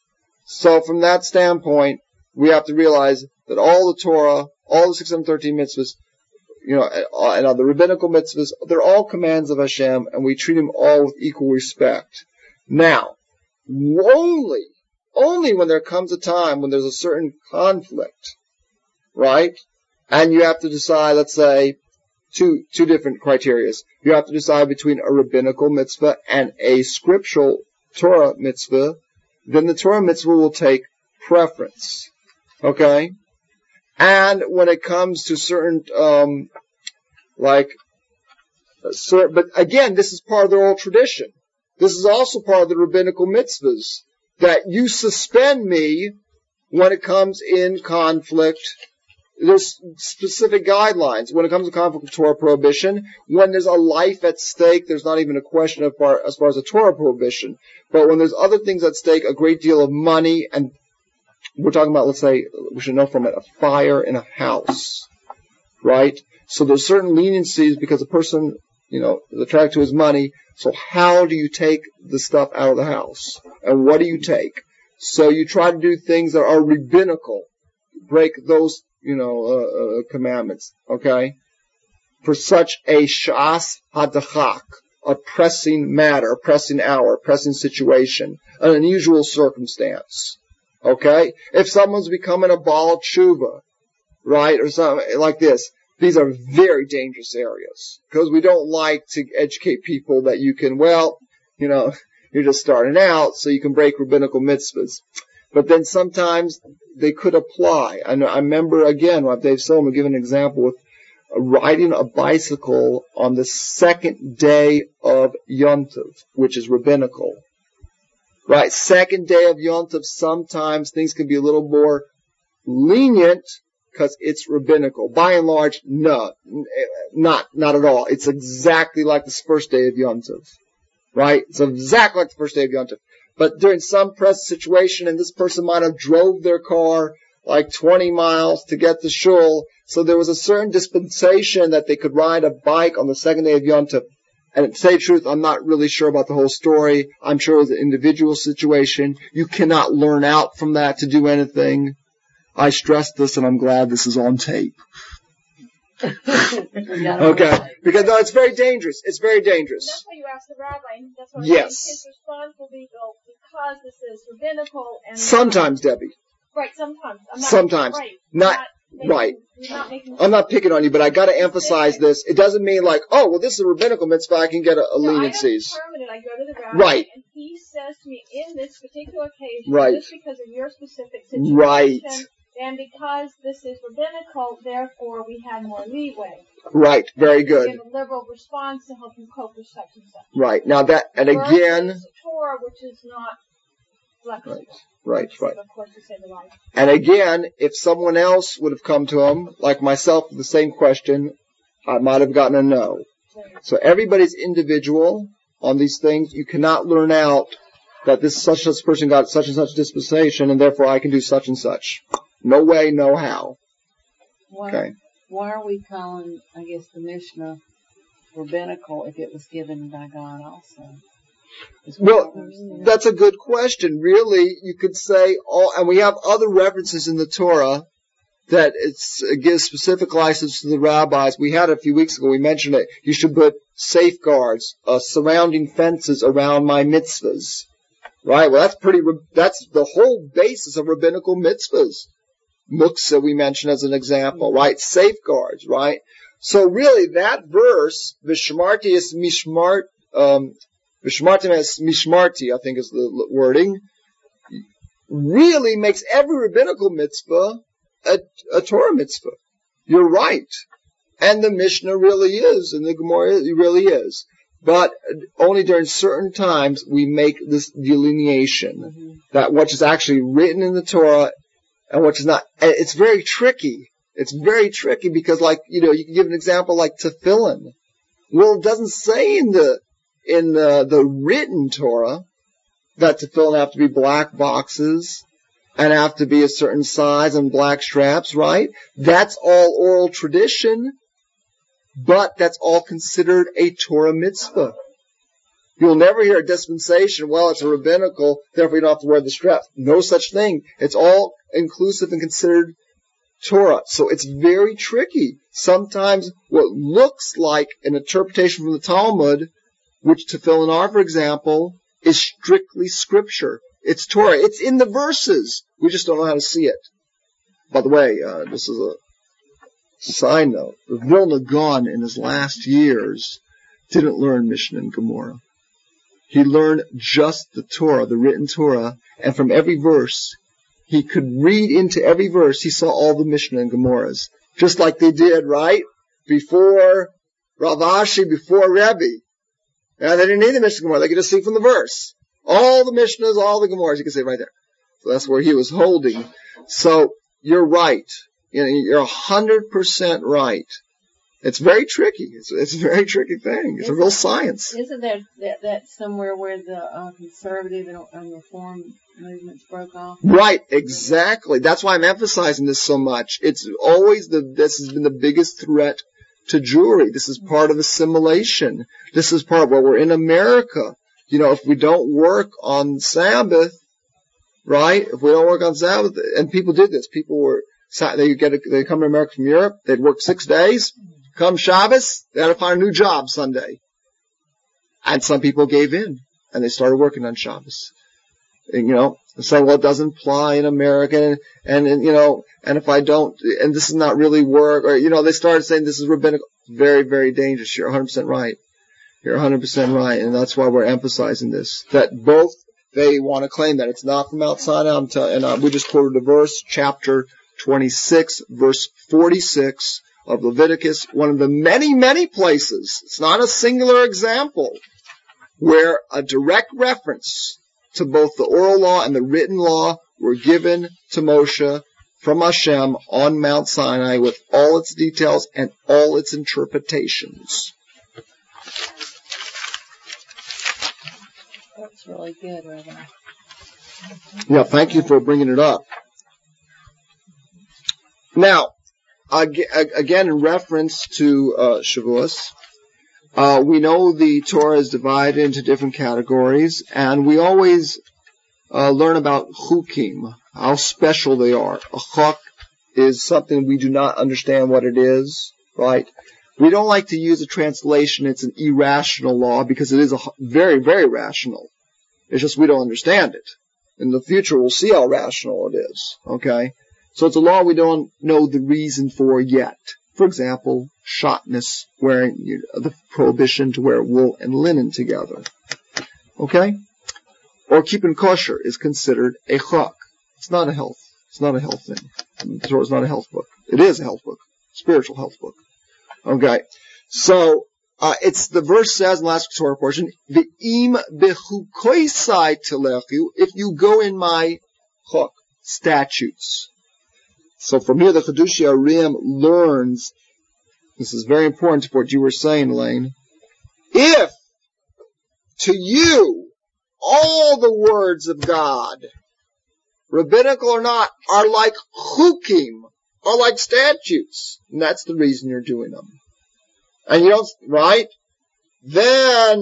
Speaker 2: So from that standpoint, we have to realize that all the Torah, all the six hundred thirteen mitzvahs, you know, and all the rabbinical mitzvahs, they're all commands of Hashem, and we treat them all with equal respect. Now, only, only when there comes a time when there's a certain conflict, right? And you have to decide, let's say, two, two different criteria. You have to decide between a rabbinical mitzvah and a scriptural Torah mitzvah, then the Torah mitzvah will take preference. Okay? And when it comes to certain, um, like, certain, but again, this is part of the oral tradition. This is also part of the rabbinical mitzvahs, that you suspend me when it comes in conflict. There's specific guidelines when it comes to conflict with Torah prohibition. When there's a life at stake, there's not even a question of far, as far as a Torah prohibition. But when there's other things at stake, a great deal of money, and we're talking about, let's say, we should know from it, a fire in a house, right? So there's certain leniencies because a person, you know, is attracted to his money. So how do you take the stuff out of the house? And what do you take? So you try to do things that are rabbinical, break those, you know, uh, uh, commandments, okay? for such a shas hadachak, a pressing matter, a pressing hour, a pressing situation, an unusual circumstance. Okay? If someone's becoming a Baal Tshuva, right, or something like this, these are very dangerous areas. Because we don't like to educate people that you can, well, you know, you're just starting out, so you can break rabbinical mitzvahs. But then sometimes they could apply. I, know, I remember, again, Rav Dave Silverman gave an example with riding a bicycle on the second day of Yom Tov, which is rabbinical. Right? Second day of Yom Tov, sometimes things can be a little more lenient because it's rabbinical. By and large, no, not, not at all. It's exactly like the first day of Yom Tov. Right? It's exactly like the first day of Yom Tov. But during some press situation, and this person might have drove their car like twenty miles to get to shul, so there was a certain dispensation that they could ride a bike on the second day of Yom Tov. And to say the truth, I'm not really sure about the whole story. I'm sure it was an individual situation. You cannot learn out from that to do anything. I stress this, and I'm glad this is on tape. Okay, because no, it's very dangerous. It's very dangerous.
Speaker 4: That's why you asked the rabbi. And that's why
Speaker 2: yes.
Speaker 4: His response will be, "Oh, because this is rabbinical." And
Speaker 2: sometimes, Debbie.
Speaker 4: Right, sometimes. I'm not,
Speaker 2: sometimes,
Speaker 4: right.
Speaker 2: not,
Speaker 4: not making,
Speaker 2: right.
Speaker 4: Not making
Speaker 2: I'm not picking on you, but I got to emphasize this. It doesn't mean like, oh, well, this is a rabbinical mitzvah. I can get a, a
Speaker 4: no,
Speaker 2: leniencies.
Speaker 4: I don't determine it. I go to the rabbi,
Speaker 2: right.
Speaker 4: And he says to me, in this particular occasion,
Speaker 2: right.
Speaker 4: just because of your specific situation,
Speaker 2: right.
Speaker 4: and because this is rabbinical, therefore we have more leeway.
Speaker 2: Right, very good.
Speaker 4: Give a liberal response to help you cope with such and such.
Speaker 2: Right, now that, and again...
Speaker 4: Versus Torah, which is not flexible.
Speaker 2: Right, right, right.
Speaker 4: Of course, to say the right.
Speaker 2: And again, if someone else would have come to him, like myself, with the same question, I might have gotten a no. Right. So everybody's individual on these things. You cannot learn out that this such and such person got such and such dispensation, and therefore I can do such and such. No way, no how.
Speaker 3: Why,
Speaker 2: okay.
Speaker 3: Why are we calling, I guess, the Mishnah rabbinical if it was given by God also?
Speaker 2: Well, that's a good question. Really, you could say all, and we have other references in the Torah that it's, it gives specific license to the rabbis. We had it a few weeks ago. We mentioned it. You should put safeguards, uh, surrounding fences around my mitzvahs. Right? Well, that's pretty, that's the whole basis of rabbinical mitzvahs. Muktzah we mentioned as an example, right? Safeguards, right? So really that verse, Vishmarti is Mishmart, um, Vishmarti is Mishmarti, I think is the wording, really makes every rabbinical mitzvah a, a Torah mitzvah. You're right. And the Mishnah really is, and the Gemara really is. But only during certain times we make this delineation mm-hmm. that what is actually written in the Torah and what is not. It's very tricky. It's very tricky because, like, you know, you can give an example like tefillin. Well, it doesn't say in the in the, the written Torah that tefillin have to be black boxes and have to be a certain size and black straps, right? That's all oral tradition. But that's all considered a Torah mitzvah. You'll never hear a dispensation, well, it's a rabbinical, therefore you don't have to wear the strap. No such thing. It's all inclusive and considered Torah. So it's very tricky. Sometimes what looks like an interpretation from the Talmud, which tefillin are, for example, is strictly scripture. It's Torah. It's in the verses. We just don't know how to see it. By the way, uh, this is a side note, Vilna Gaon in his last years didn't learn Mishnah and Gemara. He learned just the Torah, the written Torah, and from every verse, he could read into every verse, he saw all the Mishnah and Gemaras. Just like they did, right? Before Rav Ashi, before Rebbe. Now they didn't need the Mishnah and Gemara, they could just see from the verse. All the Mishnahs, all the Gemaras, you can see right there. So that's where he was holding. So, you're right. You know, you're a hundred percent right. It's very tricky. It's, it's a very tricky thing. It's isn't, a real science.
Speaker 3: Isn't there that, that somewhere where the uh, conservative and, and reform movements broke off?
Speaker 2: Right, exactly. That's why I'm emphasizing this so much. It's always the, this has been the biggest threat to Jewry. This is part of assimilation. This is part of, well, we're in America. You know, if we don't work on Sabbath, right? If we don't work on Sabbath, and people did this. People were, They get a, they come to America from Europe. They'd work six days. Come Shabbos, they had to find a new job Sunday. And some people gave in, and they started working on Shabbos. And, you know, saying, well, it doesn't apply in America, and, and, you know, and if I don't, and this is not really work, or, you know, they started saying this is rabbinical. Very, very dangerous. You're one hundred percent right. You're one hundred percent right, and that's why we're emphasizing this. That both, they want to claim that it's not from Mount Sinai, I'm telling, and uh, we just quoted a verse, chapter twenty-six, verse forty-six of Leviticus, one of the many, many places, it's not a singular example, where a direct reference to both the oral law and the written law were given to Moshe from Hashem on Mount Sinai with all its details and all its interpretations.
Speaker 3: That's really good, Rabbi.
Speaker 2: Yeah, thank you for bringing it up. Now, again, in reference to uh, Shavuos, uh, we know the Torah is divided into different categories, and we always uh, learn about chukim, how special they are. A chok is something we do not understand what it is, right? We don't like to use a translation, it's an irrational law, because it is a very, very rational. It's just we don't understand it. In the future, we'll see how rational it is, okay? So it's a law we don't know the reason for yet. For example, shotness, wearing you know, the prohibition to wear wool and linen together, okay? Or keeping kosher is considered a chok. It's not a health. It's not a health thing. The Torah is not a health book. It is a health book, spiritual health book. Okay, so uh, it's the verse says in the last Torah portion, "Ve'im bechukoisai telechu," if you go in my chok, statutes. So from here, the Chedushei Arim learns. This is very important to what you were saying, Elaine. If to you all the words of God, rabbinical or not, are like chukim, are like statutes, and that's the reason you're doing them. And you don't, right? Then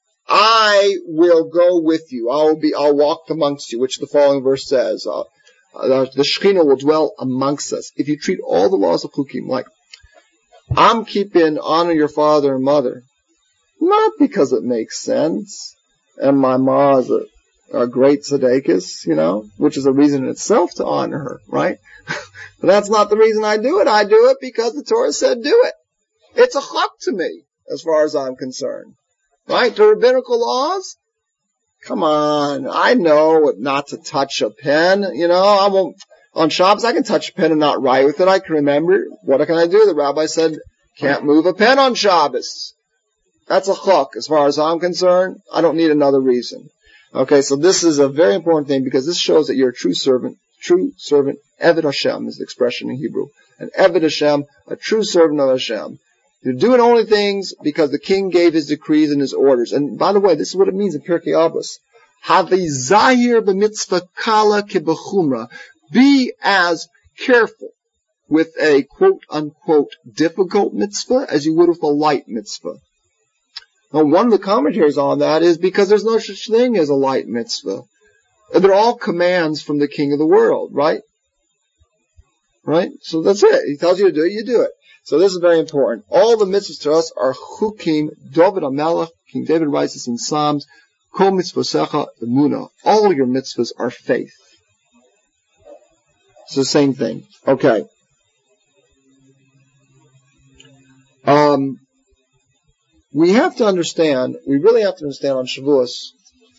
Speaker 2: I will go with you. I will be, I'll walk amongst you, which the following verse says. Uh, uh, the Shekhinah will dwell amongst us. If you treat all the laws of chukim like, I'm keeping honor your father and mother, not because it makes sense, and my ma is a, a great tzedekis, you know, which is a reason in itself to honor her, right? But that's not the reason I do it. I do it because the Torah said do it. It's a chok to me, as far as I'm concerned. Right? The rabbinical laws? Come on. I know not to touch a pen. You know, I won't, on Shabbos I can touch a pen and not write with it. I can remember. What can I do? The rabbi said, can't move a pen on Shabbos. That's a chok, as far as I'm concerned. I don't need another reason. Okay, so this is a very important thing because this shows that you're a true servant. True servant, Eved Hashem is the expression in Hebrew. An Eved Hashem, a true servant of Hashem. You're doing only things because the king gave his decrees and his orders. And by the way, this is what it means in Pirkei Avos. Havizahir b'mitzvah kala kebechumra. Be as careful with a quote-unquote difficult mitzvah as you would with a light mitzvah. Now, one of the commentaries on that is because there's no such thing as a light mitzvah. They're all commands from the king of the world, right? Right? So that's it. He tells you to do it, you do it. So this is very important. All the mitzvahs to us are chukim. David HaMelech, King David writes this in Psalms, Kol mitzvosecha emunah. All your mitzvahs are faith. It's the same thing. Okay. Um, we have to understand, we really have to understand on Shavuos,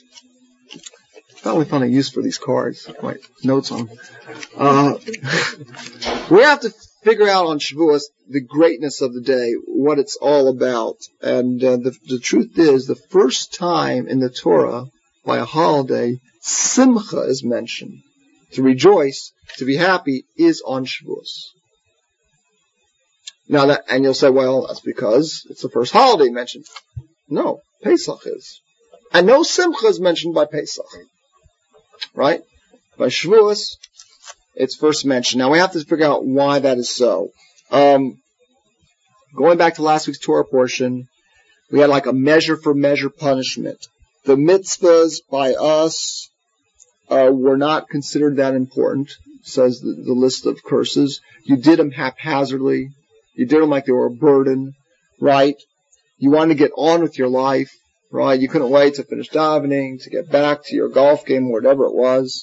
Speaker 2: I thought we found a use for these cards. Right, notes on them. Uh, we have to figure out on Shavuos the greatness of the day, what it's all about. And uh, the, the truth is, the first time in the Torah, by a holiday, Simcha is mentioned. To rejoice, to be happy, is on Shavuos. Now that, and you'll say, well, that's because it's the first holiday mentioned. No, Pesach is. And no Simcha is mentioned by Pesach. Right? By Shavuos, it's first mentioned. Now we have to figure out why that is so. Um, going back to last week's Torah portion, we had like a measure for measure punishment. The mitzvahs by us uh, were not considered that important, says the, the list of curses. You did them haphazardly. You did them like they were a burden, right? You wanted to get on with your life, right? You couldn't wait to finish davening, to get back to your golf game, or whatever it was.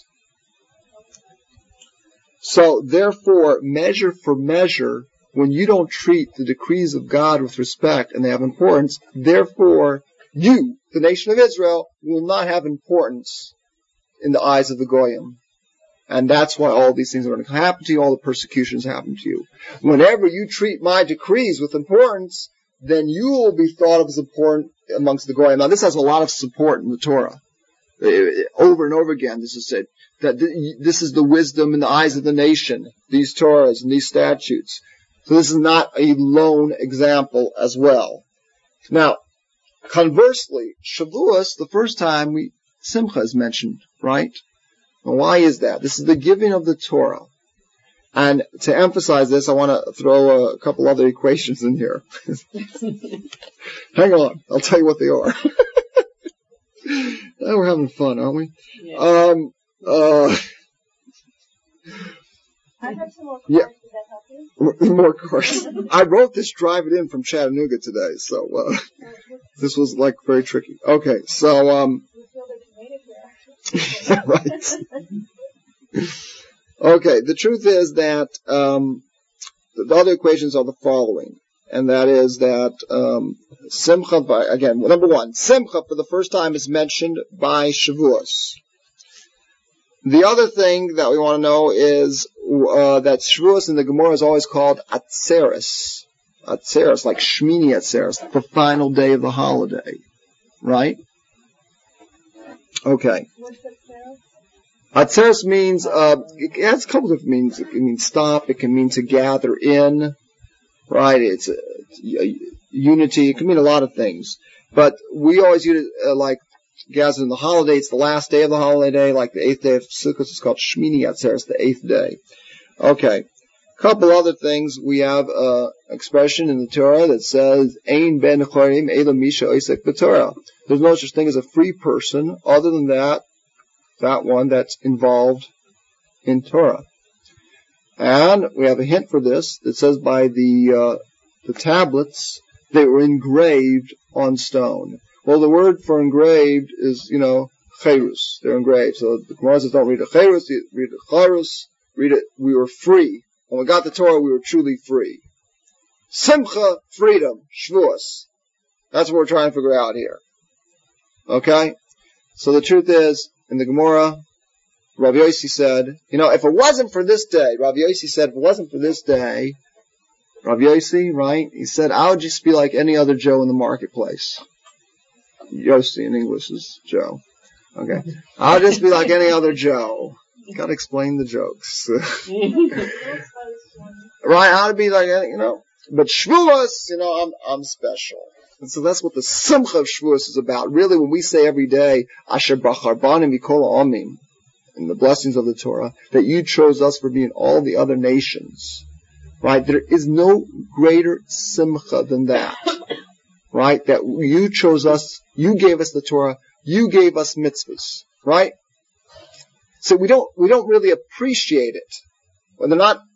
Speaker 2: So, therefore, measure for measure, when you don't treat the decrees of God with respect and they have importance, therefore, you, the nation of Israel, will not have importance in the eyes of the Goyim. And that's why all these things are going to happen to you, all the persecutions happen to you. Whenever you treat my decrees with importance, then you will be thought of as important amongst the Goyim. Now, this has a lot of support in the Torah. Over and over again, this is said, that this is the wisdom in the eyes of the nation, these Torahs and these statutes. So this is not a lone example as well. Now, conversely, Shavuos, the first time we, Simcha is mentioned, right? Now, why is that? This is the giving of the Torah. And to emphasize this, I want to throw a couple other equations in here. Hang on, I'll tell you what they are. Now we're having fun, aren't we?
Speaker 3: Yeah.
Speaker 2: Um, uh,
Speaker 4: I have some more cards.
Speaker 2: Yeah.
Speaker 4: Did that help you?
Speaker 2: More cards. I wrote this driving in from Chattanooga today, so uh, this was like very tricky. Okay, so um,
Speaker 4: You feel that you made it here.
Speaker 2: right. Okay, the truth is that um, the other equations are the following, and that is that um, Simcha, by, again, number one, Simcha for the first time is mentioned by Shavuos. The other thing that we want to know is uh, that Shavuos in the Gemara is always called Atzeres. Atzeres, like Shmini Atzeres, the final day of the holiday. Right? Okay.
Speaker 4: What's that, Sarah?
Speaker 2: Atzeres means, uh, it has a couple of meanings. It can mean stop, it can mean to gather in, right? It's a, a unity, it can mean a lot of things. But we always use it uh, like gather in the holiday, it's the last day of the holiday, like the eighth day of Sukkot is called Shmini Atzeres, the eighth day. Okay. A couple other things. We have an uh, expression in the Torah that says, Ein ben chorim ela misha oisek b'Torah. There's no such thing as a free person other than that, that one that's involved in Torah. And we have a hint for this that says by the uh, the tablets, they were engraved on stone. Well, the word for engraved is, you know, cherus. They're engraved. So the Gemara says don't read it cherus, read it cherus, read it, we were free. When we got the Torah, we were truly free. Simcha, freedom, Shavuos. That's what we're trying to figure out here. Okay? So the truth is, in the Gemara, Rav Yossi said, you know, if it wasn't for this day, Rav Yossi said, if it wasn't for this day, Rav Yossi, right, he said, I would just be like any other Joe in the marketplace. Yossi in English is Joe. Okay. I'll just be like any other Joe. Gotta explain the jokes. Right, I would be like, you know, but Shavuos, you know, I'm, I'm special. And so that's what the Simcha of Shavuos is about. Really, when we say every day, Asher Bacharbanim Mikol Amim, in the blessings of the Torah, that you chose us for being all the other nations. Right? There is no greater Simcha than that. Right? That you chose us, you gave us the Torah, you gave us mitzvahs. Right? So we don't, we don't really appreciate it. When they're not,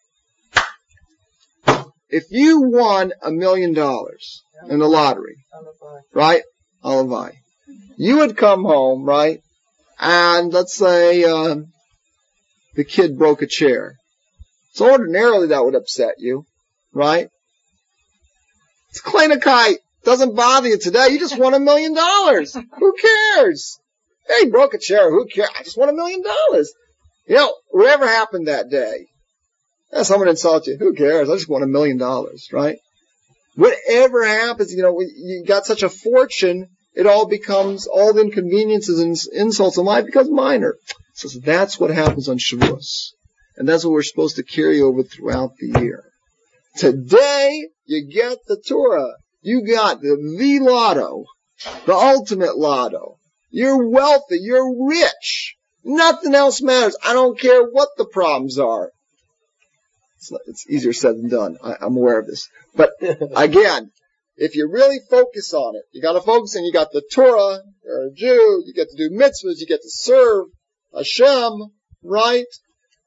Speaker 2: if you won a million dollars in the lottery, right? Alavai. You would come home, right? And let's say, uh, the kid broke a chair. So ordinarily that would upset you, right? It's a kite. Doesn't bother you today. You just won a million dollars. Who cares? Hey, broke a chair. Who cares? I just won a million dollars. You know, whatever happened that day. Yeah, someone insulted you. Who cares? I just won a million dollars, right? Whatever happens, you know, you got such a fortune, it all becomes, all the inconveniences and insults in life becomes minor. So that's what happens on Shavuos. And that's what we're supposed to carry over throughout the year. Today, you get the Torah. You got the, the lotto. The ultimate lotto. You're wealthy. You're rich. Nothing else matters. I don't care what the problems are. It's, not, it's easier said than done. I, I'm aware of this. But again, if you really focus on it, you got to focus on. You got the Torah. You're a Jew. You get to do mitzvahs. You get to serve Hashem, right?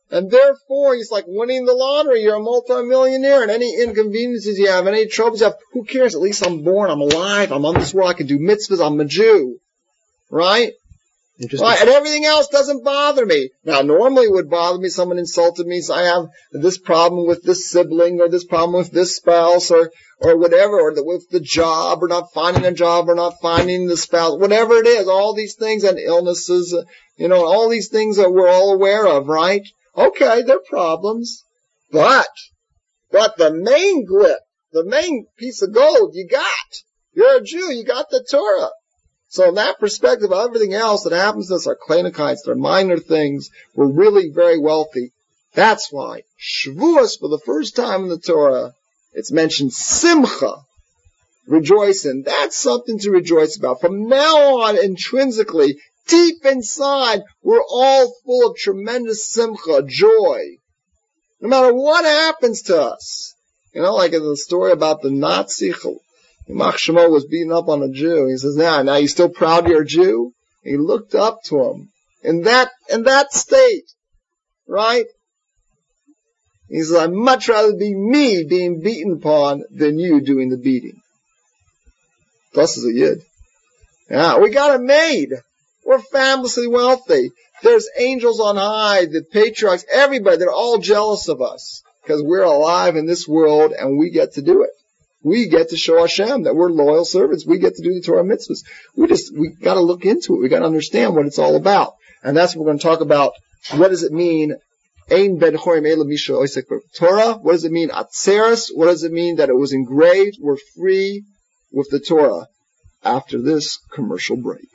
Speaker 2: And therefore, it's like winning the lottery. You're a multimillionaire, and any inconveniences you have, any troubles you have, who cares? At least I'm born, I'm alive, I'm on this world, I can do mitzvahs, I'm a Jew. Right? Right, and everything else doesn't bother me. Now, normally it would bother me, someone insulted me, so I have this problem with this sibling, or this problem with this spouse, or, or whatever, or the, with the job, or not finding a job, or not finding the spouse, whatever it is, all these things, and illnesses, you know, all these things that we're all aware of, right? Okay, they're problems. But, but the main glip, the main piece of gold you got, you're a Jew, you got the Torah. So in that perspective, everything else that happens to us are kleinigkeits, they're minor things. We're really very wealthy. That's why Shavuos, for the first time in the Torah, it's mentioned simcha, rejoicing. That's something to rejoice about. From now on, intrinsically, deep inside, we're all full of tremendous simcha, joy. No matter what happens to us. You know, like in the story about the Nazi Yimach Shemo was beating up on a Jew. He says, now, now you still proud you're a Jew? He looked up to him. In that, in that state, right? He says, I'd much rather be me being beaten upon than you doing the beating. Plus is a Yid. Yeah, we got it made. We're fabulously wealthy. There's angels on high, the patriarchs, everybody, they're all jealous of us. Because we're alive in this world and we get to do it. We get to show Hashem that we're loyal servants. We get to do the Torah mitzvahs. We just, we gotta look into it. We gotta understand what it's all about. And that's what we're going to talk about. What does it mean? Ein ben chorim ela misha oisek Torah. What does it mean? Atzeres. What does it mean that it was engraved? We're free with the Torah. After this commercial break.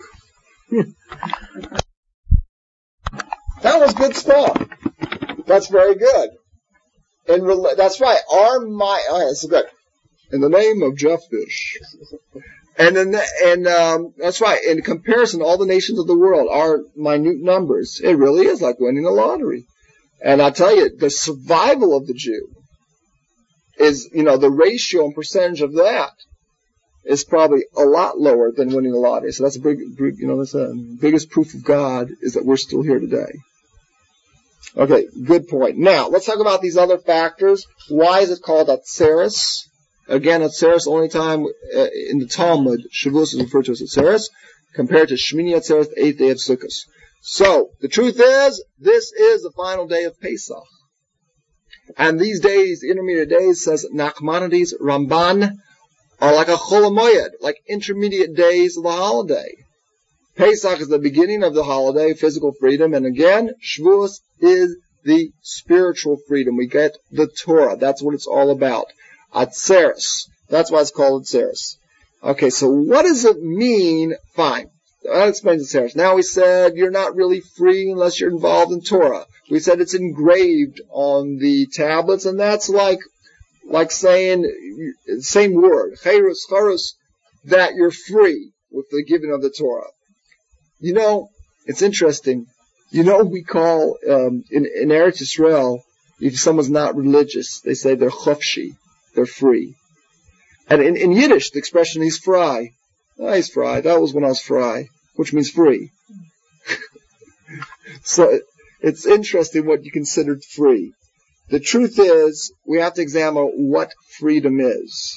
Speaker 2: That was good stuff. That's very good. And re- that's right. Our my, oh, that's good. In the name of Jeff Fish. And then, and, um, that's right. In comparison to all the nations of the world, our minute numbers, it really is like winning a lottery. And I tell you, the survival of the Jew is, you know, the ratio and percentage of that is probably a lot lower than winning a lottery. So that's a big, big you know, that's the biggest proof of God is that we're still here today. Okay, good point. Now, let's talk about these other factors. Why is it called Atzeres? Again, Atzeres, only time uh, in the Talmud, Shavuos is referred to as Atzeres, compared to Shmini Atzeres, the eighth day of Sukkot. So, the truth is, this is the final day of Pesach. And these days, the intermediate days, says Nachmanides, Ramban, are like a Chol HaMoed, like intermediate days of the holiday. Pesach is the beginning of the holiday, physical freedom, and again, Shavuos is the spiritual freedom. We get the Torah. That's what it's all about. Atzeres. That's why it's called Atzeres. Okay, so what does it mean? Fine. That explains Atzeres. Now we said you're not really free unless you're involved in Torah. We said it's engraved on the tablets, and that's like, like saying, same word, Chayrus, Charus, that you're free with the giving of the Torah. You know, it's interesting. You know, we call, um, in, in Eretz Yisrael, if someone's not religious, they say they're chofshi. They're free. And in, in Yiddish, the expression, he's fry. Oh, he's fry. That was when I was fry, which means free. So it, it's interesting what you considered free. The truth is, we have to examine what freedom is.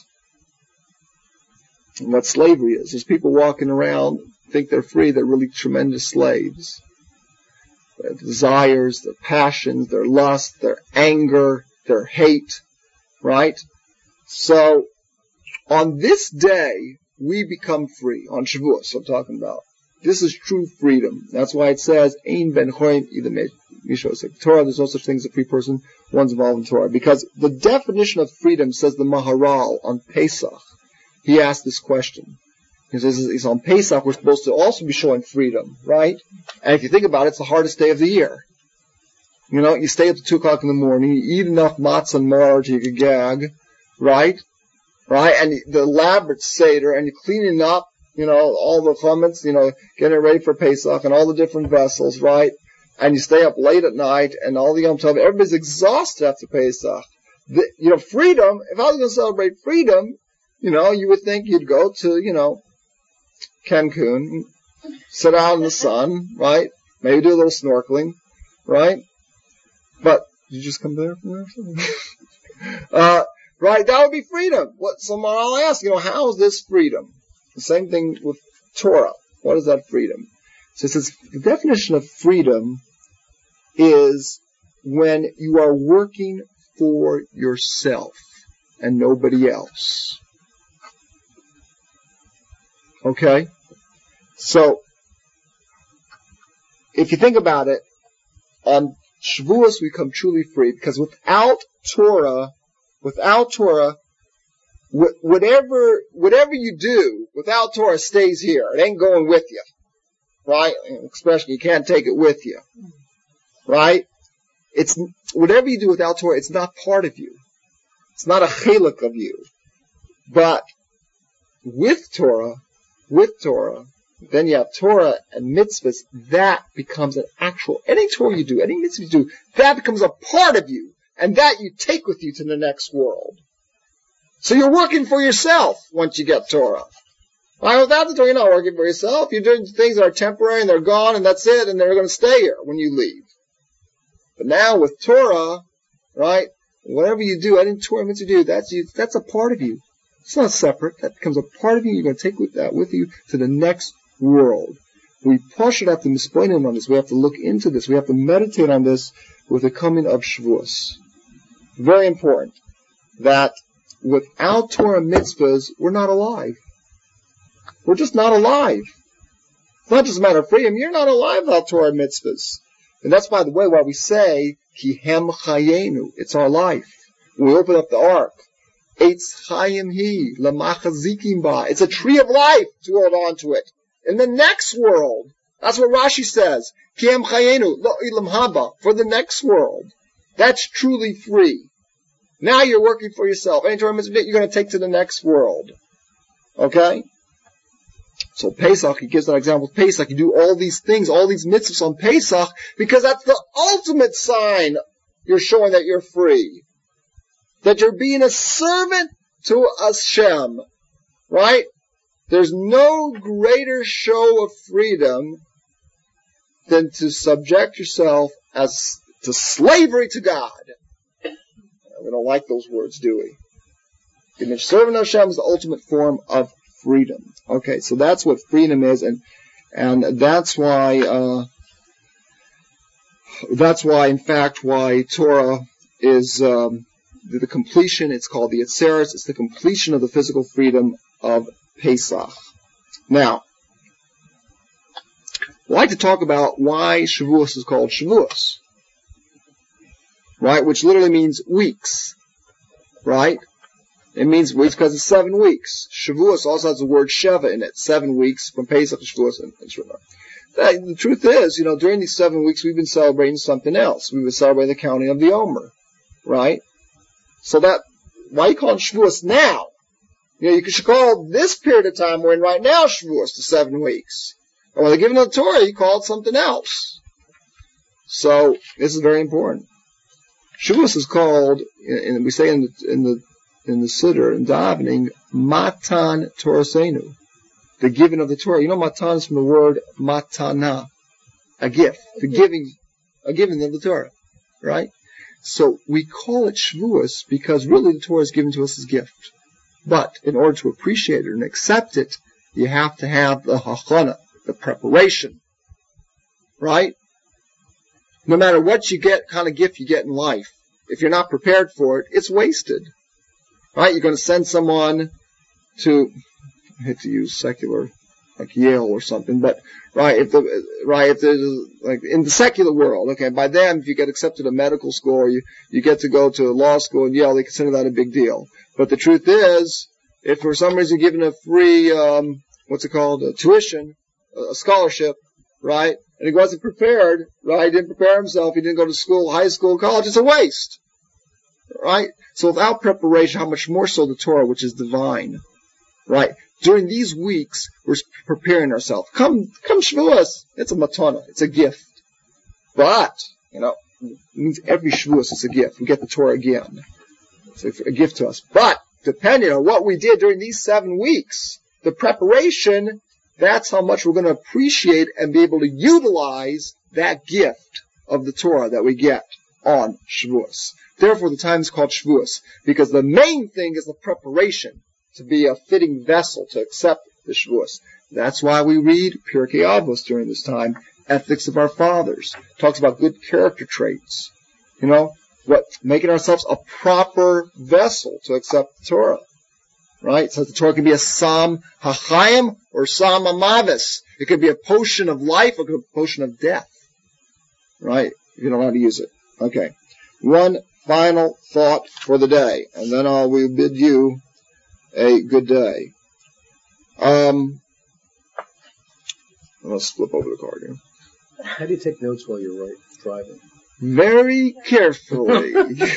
Speaker 2: And what slavery is. There's people walking around, think they're free, they're really tremendous slaves. Their desires, their passions, their lust, their anger, their hate, right? So, on this day, we become free. On Shavuos, I'm talking about. This is true freedom. That's why it says, Ein ben chorim ela misha oisek Torah. There's no such thing as a free person. One's involved in Torah. Because the definition of freedom, says the Maharal on Pesach. He asked this question. He says, it's on Pesach, we're supposed to also be showing freedom, right? And if you think about it, it's the hardest day of the year. You know, you stay up to two o'clock in the morning, you eat enough matzah and maror to you can gag, right? Right? And the elaborate Seder, and you're cleaning up, you know, all the chametz, you know, getting it ready for Pesach, and all the different vessels, right? And you stay up late at night, and all the Yom Tov, everybody's exhausted after Pesach. The, you know, freedom, if I was going to celebrate freedom, you know, you would think you'd go to, you know, Cancun, sit out in the sun, right? Maybe do a little snorkeling, right? But, did you just come there from there or something? uh, right, that would be freedom. What, someone I'll ask, you know, how is this freedom? The same thing with Torah. What is that freedom? So it says, the definition of freedom is when you are working for yourself and nobody else. Okay? So, if you think about it, on Shavuos we become truly free, because without Torah, without Torah, wh- whatever, whatever you do, without Torah stays here. It ain't going with you. Right? Especially, you can't take it with you. Right? It's, whatever you do without Torah, it's not part of you. It's not a chiluk of you. But, with Torah, with Torah, then you have Torah and mitzvahs, that becomes an actual, any Torah you do, any mitzvah you do, that becomes a part of you, and that you take with you to the next world. So you're working for yourself once you get Torah. Right? Without the Torah, you're not working for yourself. You're doing things that are temporary and they're gone and that's it, and they're going to stay here when you leave. But now with Torah, right, whatever you do, any Torah mitzvah you do, that's you, that's a part of you. It's not separate. That becomes a part of you. You're going to take with that with you to the next world. We should have to explain on this. We have to look into this. We have to meditate on this with the coming of Shavuos. Very important that without Torah mitzvahs, we're not alive. We're just not alive. It's not just a matter of freedom. You're not alive without Torah mitzvahs. And that's, by the way, why we say, Ki hem chayenu. It's our life. When we open up the ark, Eitz chayim hi, lamachazikim ba. It's a tree of life to hold on to it. In the next world, that's what Rashi says, Ki hem chayenu, lo ilam haba, for the next world. That's truly free. Now you're working for yourself. Any Torah mitzvah you're going to take to the next world. Okay? So Pesach, he gives that example of Pesach. You do all these things, all these mitzvahs on Pesach, because that's the ultimate sign you're showing that you're free. That you're being a servant to Hashem. Right? There's no greater show of freedom than to subject yourself as to slavery to God. We don't like those words, do we? Being a servant of Hashem is the ultimate form of freedom. Okay, so that's what freedom is, and and that's why uh, that's why, in fact, why Torah is um, the, the completion. It's called the Yetzeres. It's the completion of the physical freedom of Pesach. Now, I'd like to talk about why Shavuos is called Shavuos, right? Which literally means weeks, right? It means weeks because it's seven weeks. Shavuos also has the word Sheva in it. Seven weeks from Pesach to Shavuos and, and Shavuos. The, the truth is, you know, during these seven weeks we've been celebrating something else. We've been celebrating the counting of the Omer, right? So that, why you call it Shavuos now? You know, you should call this period of time we're in right now Shavuos, the seven weeks. And when they're given the Torah, you call it something else. So, this is very important. Shavuos is called, and we say in the, in the in the Siddur, in davening, Matan Torasenu, the giving of the Torah. You know, Matan is from the word Matana, a gift, the giving, a giving of the Torah, right? So we call it Shavuos because really the Torah is given to us as a gift. But in order to appreciate it and accept it, you have to have the hachana, the preparation, right? No matter what you get, kind of gift you get in life, if you're not prepared for it, it's wasted. Right? You're going to send someone to, I hate to use secular, like Yale or something, but, right, if the, right, if there's, like, in the secular world, okay, by them, if you get accepted to medical school or you, you get to go to law school in Yale, they consider that a big deal. But the truth is, if for some reason you're given a free, um, what's it called, a tuition, a scholarship, right, and he wasn't prepared, right, he didn't prepare himself, he didn't go to school, high school, college, it's a waste. Right? So without preparation, how much more so the Torah, which is divine. Right? During these weeks, we're preparing ourselves. Come, come Shavuos. It's a matana. It's a gift. But, you know, it means every Shavuos is a gift. We get the Torah again. It's a gift to us. But, depending on what we did during these seven weeks, the preparation, that's how much we're going to appreciate and be able to utilize that gift of the Torah that we get on Shavuos. Therefore, the time is called Shavuos, because the main thing is the preparation to be a fitting vessel to accept the Shavuos. That's why we read Pirkei Avos during this time, Ethics of Our Fathers. It talks about good character traits. You know, what making ourselves a proper vessel to accept the Torah. Right? So the Torah can be a Sam HaChaim or Sam HaMavis. It could be a potion of life or it could be a potion of death. Right? If you don't know how to use it. Okay. One final thought for the day, and then I will bid you a good day. Um, let's flip over the card here.
Speaker 5: How do you take notes while you're right, driving?
Speaker 2: Very carefully.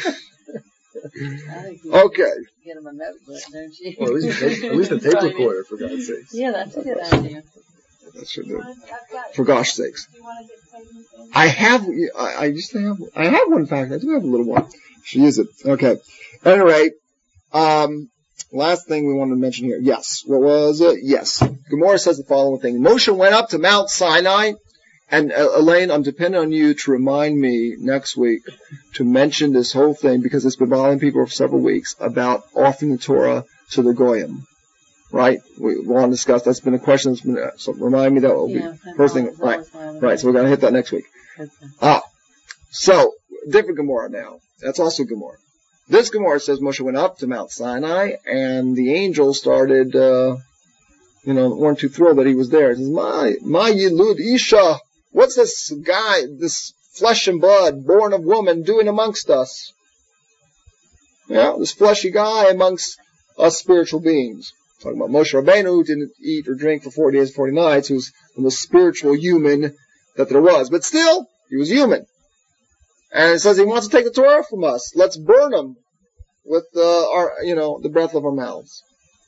Speaker 2: Okay.
Speaker 3: Get him a notebook, don't you?
Speaker 5: Well, at least, a tape, at least a tape recorder, for God's sakes.
Speaker 3: Yeah, that's a good idea.
Speaker 2: That should do. For gosh sakes.
Speaker 4: Do you want to get pregnant then?
Speaker 2: I have, I, I used to have, I have one in fact. I do have a little one. Should use it. Okay. At any rate, um, last thing we wanted to mention here. Yes. What was it? Yes. Gemara says the following thing. Moshe went up to Mount Sinai, and uh, Elaine, I'm dependent on you to remind me next week to mention this whole thing because it's been bothering people for several weeks about offering the Torah to the Goyim. Right? We want to discuss. That's been a question that's been, uh, so remind me that will
Speaker 3: Yeah,
Speaker 2: be first thing.
Speaker 3: always,
Speaker 2: Right.
Speaker 3: always, always.
Speaker 2: Right. So we're going to hit that next week.
Speaker 3: Okay.
Speaker 2: Ah. So, different Gemara now. That's also Gemara. This Gemara says Moshe went up to Mount Sinai and the angel started, uh, you know, weren't too thrilled that he was there. He says, my, my Yilud Isha, what's this guy, this flesh and blood, born of woman, doing amongst us? Yeah, this fleshy guy amongst us spiritual beings. Talking about Moshe Rabbeinu, who didn't eat or drink for forty days and forty nights, who's the most spiritual human that there was. But still, he was human. And it says he wants to take the Torah from us. Let's burn him with uh, our, you know, the breath of our mouths.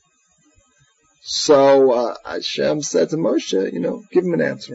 Speaker 2: So uh, Hashem said to Moshe, you know, give him an answer.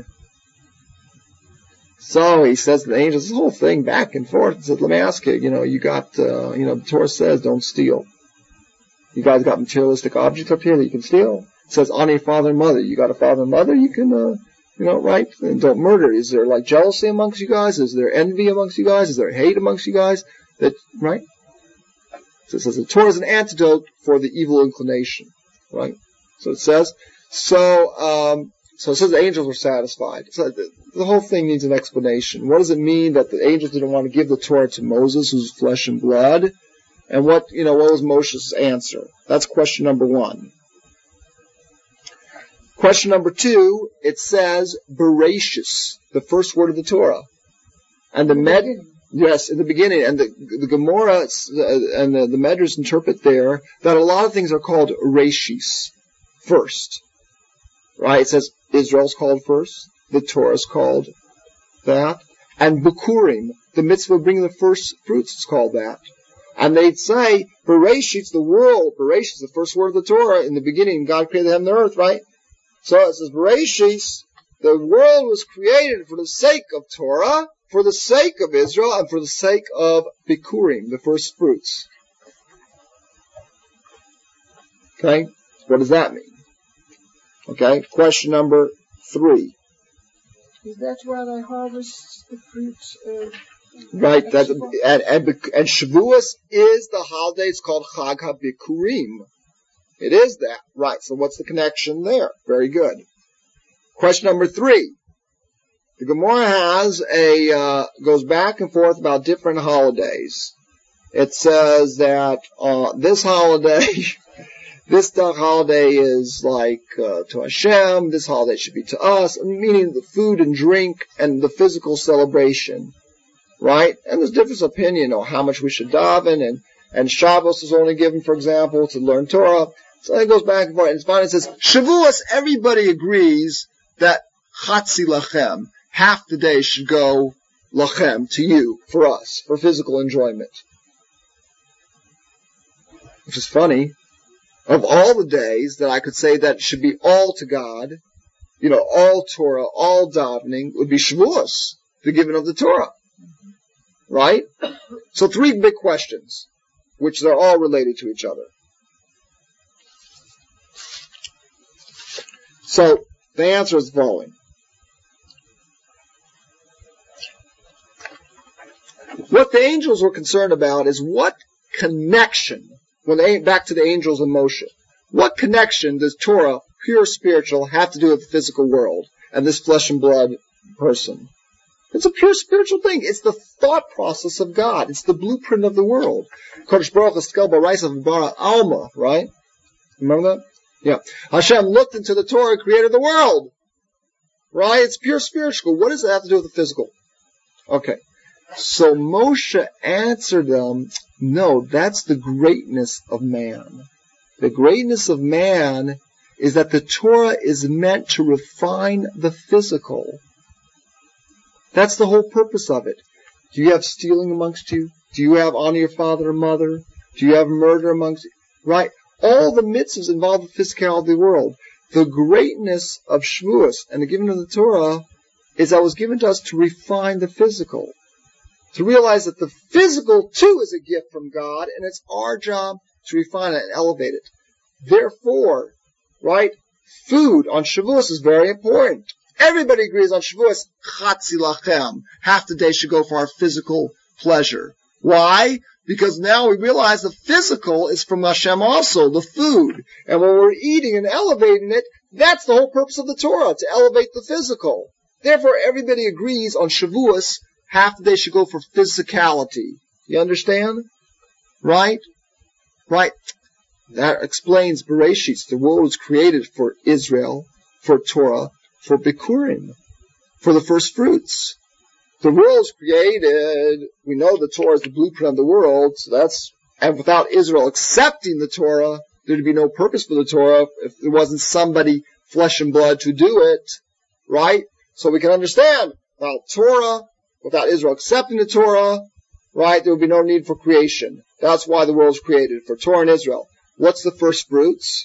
Speaker 2: So he says to the angels, this whole thing back and forth. He said, let me ask you, you know, you got, uh, you know, the Torah says don't steal. You guys got materialistic objects up here that you can steal. It says honor your father and mother. You got a father and mother, you can, uh, you know, right? And don't murder. Is there like jealousy amongst you guys? Is there envy amongst you guys? Is there hate amongst you guys? That, right? So it says the Torah is an antidote for the evil inclination, right? So it says, so, um, so it says the angels were satisfied. So the, the whole thing needs an explanation. What does it mean that the angels didn't want to give the Torah to Moses, who's flesh and blood? And what, you know, what was Moshe's answer? That's question number one. Question number two, it says, Bereshis, the first word of the Torah. And the Med, yes, in the beginning, and the, the Gemara and the, the Medrash interpret there that a lot of things are called Reshis, first. Right? It says Israel's called first, the Torah's called that, and Bikurim, the mitzvah of bringing the first fruits, is called that. And they'd say, Bereshit's the world, Bereshit's the first word of the Torah. In the beginning, God created heaven and earth, right? So it says, Bereshit, the world was created for the sake of Torah, for the sake of Israel, and for the sake of Bikurim, the first fruits. Okay? What does that mean? Okay, question number three.
Speaker 3: Is that where they harvest the fruits of...
Speaker 2: Right, that, and, and, and Shavuos is the holiday, it's called Chag HaBikurim. It is that. Right, so what's the connection there? Very good. Question number three. The Gemara has a, uh, goes back and forth about different holidays. It says that, uh, this holiday, this holiday is like, uh, to Hashem, this holiday should be to us, meaning the food and drink and the physical celebration. Right? And there's different opinion on how much we should daven, and, and Shabbos is only given, for example, to learn Torah. So it goes back and forth, and finally it says, Shavuos, everybody agrees that Chatzi Lachem, half the day should go Lachem, to you, for us, for physical enjoyment. Which is funny. Of all the days that I could say that should be all to God, you know, all Torah, all davening, would be Shavuos, the giving of the Torah. Right? So three big questions, which are all related to each other. So the answer is the following. What the angels were concerned about is what connection, when they back to the angels in Moshe, what connection does Torah, pure spiritual, have to do with the physical world and this flesh and blood person? It's a pure spiritual thing. It's the thought process of God. It's the blueprint of the world. Kodesh Baruch Hu Baraisa Bara Alma, right? Remember that? Yeah. Hashem looked into the Torah and created the world. Right? It's pure spiritual. What does it have to do with the physical? Okay. So Moshe answered them, no, that's the greatness of man. The greatness of man is that the Torah is meant to refine the physical. That's the whole purpose of it. Do you have stealing amongst you? Do you have honor your father and mother? Do you have murder amongst you? Right? All the mitzvahs involve the physicality of the world. The greatness of Shavuos and the giving of the Torah is that it was given to us to refine the physical. To realize that the physical too is a gift from God, and it's our job to refine it and elevate it. Therefore, right, food on Shavuos is very important. Everybody agrees on Shavuos, chatzi lachem. Half the day should go for our physical pleasure. Why? Because now we realize the physical is from Hashem also, the food. And when we're eating and elevating it, that's the whole purpose of the Torah, to elevate the physical. Therefore, everybody agrees on Shavuos, half the day should go for physicality. You understand? Right? Right. That explains Bereshit. The world was created for Israel, for Torah, for Bikurim, for the first fruits. The world is created, we know the Torah is the blueprint of the world, so that's, and without Israel accepting the Torah, there'd be no purpose for the Torah if there wasn't somebody, flesh and blood, to do it, right? So we can understand, without Torah, without Israel accepting the Torah, right, there would be no need for creation. That's why the world is created, for Torah and Israel. What's the first fruits?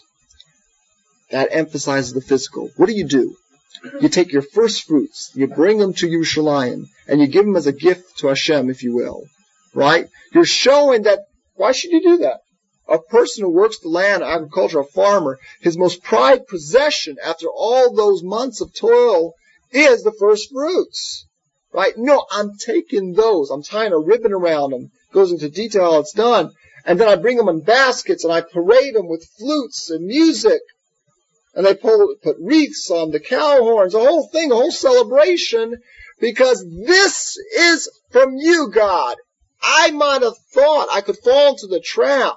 Speaker 2: That emphasizes the physical. What do you do? You take your first fruits, you bring them to Yerushalayim, and you give them as a gift to Hashem, if you will. Right? You're showing that, why should you do that? A person who works the land, agriculture, a farmer, his most prized possession after all those months of toil is the first fruits. Right? No, I'm taking those, I'm tying a ribbon around them, goes into detail how it's done, and then I bring them in baskets and I parade them with flutes and music. And they pull, put wreaths on the cow horns, a whole thing, a whole celebration, because this is from you, God. I might have thought I could fall into the trap.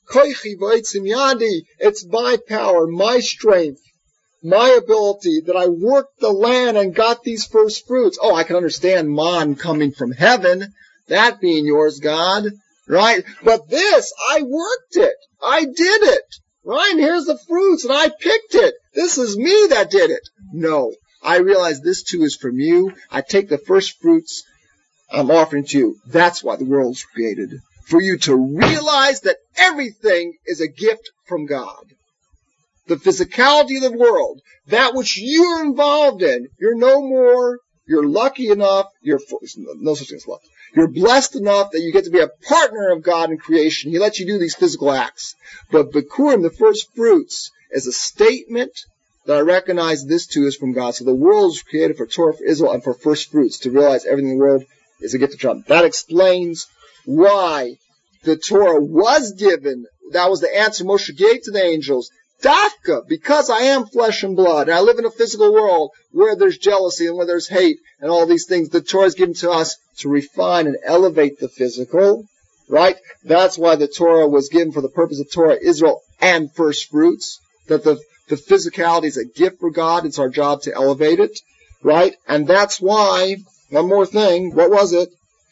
Speaker 2: It's my power, my strength, my ability that I worked the land and got these first fruits. Oh, I can understand man coming from heaven, that being yours, God, right? But this, I worked it. I did it. Right, and here's the fruits, and I picked it. This is me that did it. No, I realize this too is from you. I take the first fruits I'm offering to you. That's why the world was created. For you to realize that everything is a gift from God. The physicality of the world, that which you're involved in, you're no more, you're lucky enough, you're, no such thing as luck. You're blessed enough that you get to be a partner of God in creation. He lets you do these physical acts. But Bikurim, the first fruits, is a statement that I recognize this too is from God. So the world is created for Torah, for Israel, and for first fruits, to realize everything in the world is a gift of God. That explains why the Torah was given. That was the answer Moshe gave to the angels. Dafka, because I am flesh and blood, and I live in a physical world where there's jealousy and where there's hate and all these things, the Torah is given to us to refine and elevate the physical, right? That's why the Torah was given for the purpose of Torah, Israel, and first fruits, that the, the physicality is a gift for God. It's our job to elevate it, right? And that's why, one more thing, what was it?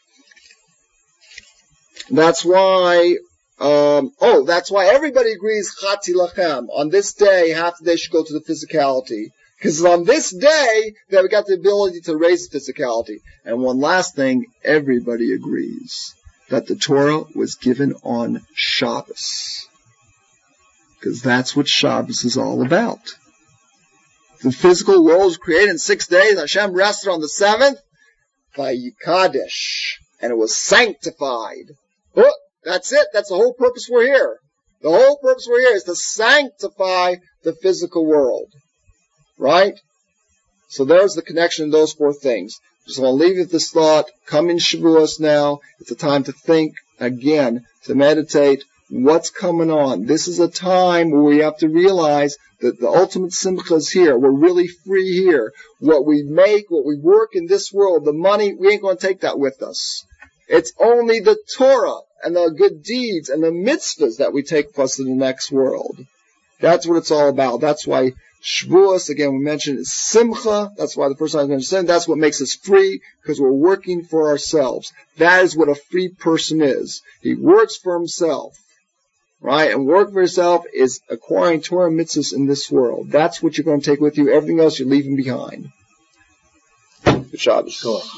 Speaker 2: That's why, Um, oh, that's why everybody agrees Chatzi Lachem. On this day, half the day should go to the physicality. Because on this day, that we got the ability to raise physicality. And one last thing, everybody agrees that the Torah was given on Shabbos. Because that's what Shabbos is all about. The physical world was created in six days. Hashem rested on the seventh. Vayikadesh. And it was sanctified. Oh, that's it. That's the whole purpose we're here. The whole purpose we're here is to sanctify the physical world. Right? So there's the connection in those four things. Just want to leave you with this thought. Come in Shavuos now. It's a time to think again, to meditate. What's coming on? This is a time where we have to realize that the ultimate simcha is here. We're really free here. What we make, what we work in this world, the money, we ain't going to take that with us. It's only the Torah and the good deeds and the mitzvahs that we take with us to the next world. That's what it's all about. That's why Shavuos, again, we mentioned, is simcha. That's why the first time I mentioned, that's what makes us free, because we're working for ourselves. That is what a free person is. He works for himself. Right? And work for yourself is acquiring Torah mitzvahs in this world. That's what you're going to take with you. Everything else you're leaving behind. Good Shabbos.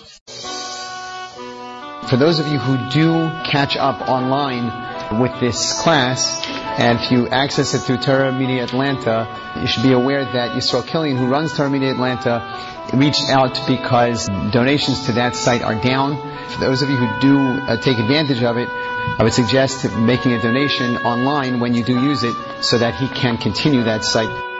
Speaker 6: For those of you who do catch up online with this class, and if you access it through Torah Media Atlanta, you should be aware that Yisrael Killian, who runs Torah Media Atlanta, reached out because donations to that site are down. For those of you who do uh, take advantage of it, I would suggest making a donation online when you do use it so that he can continue that site.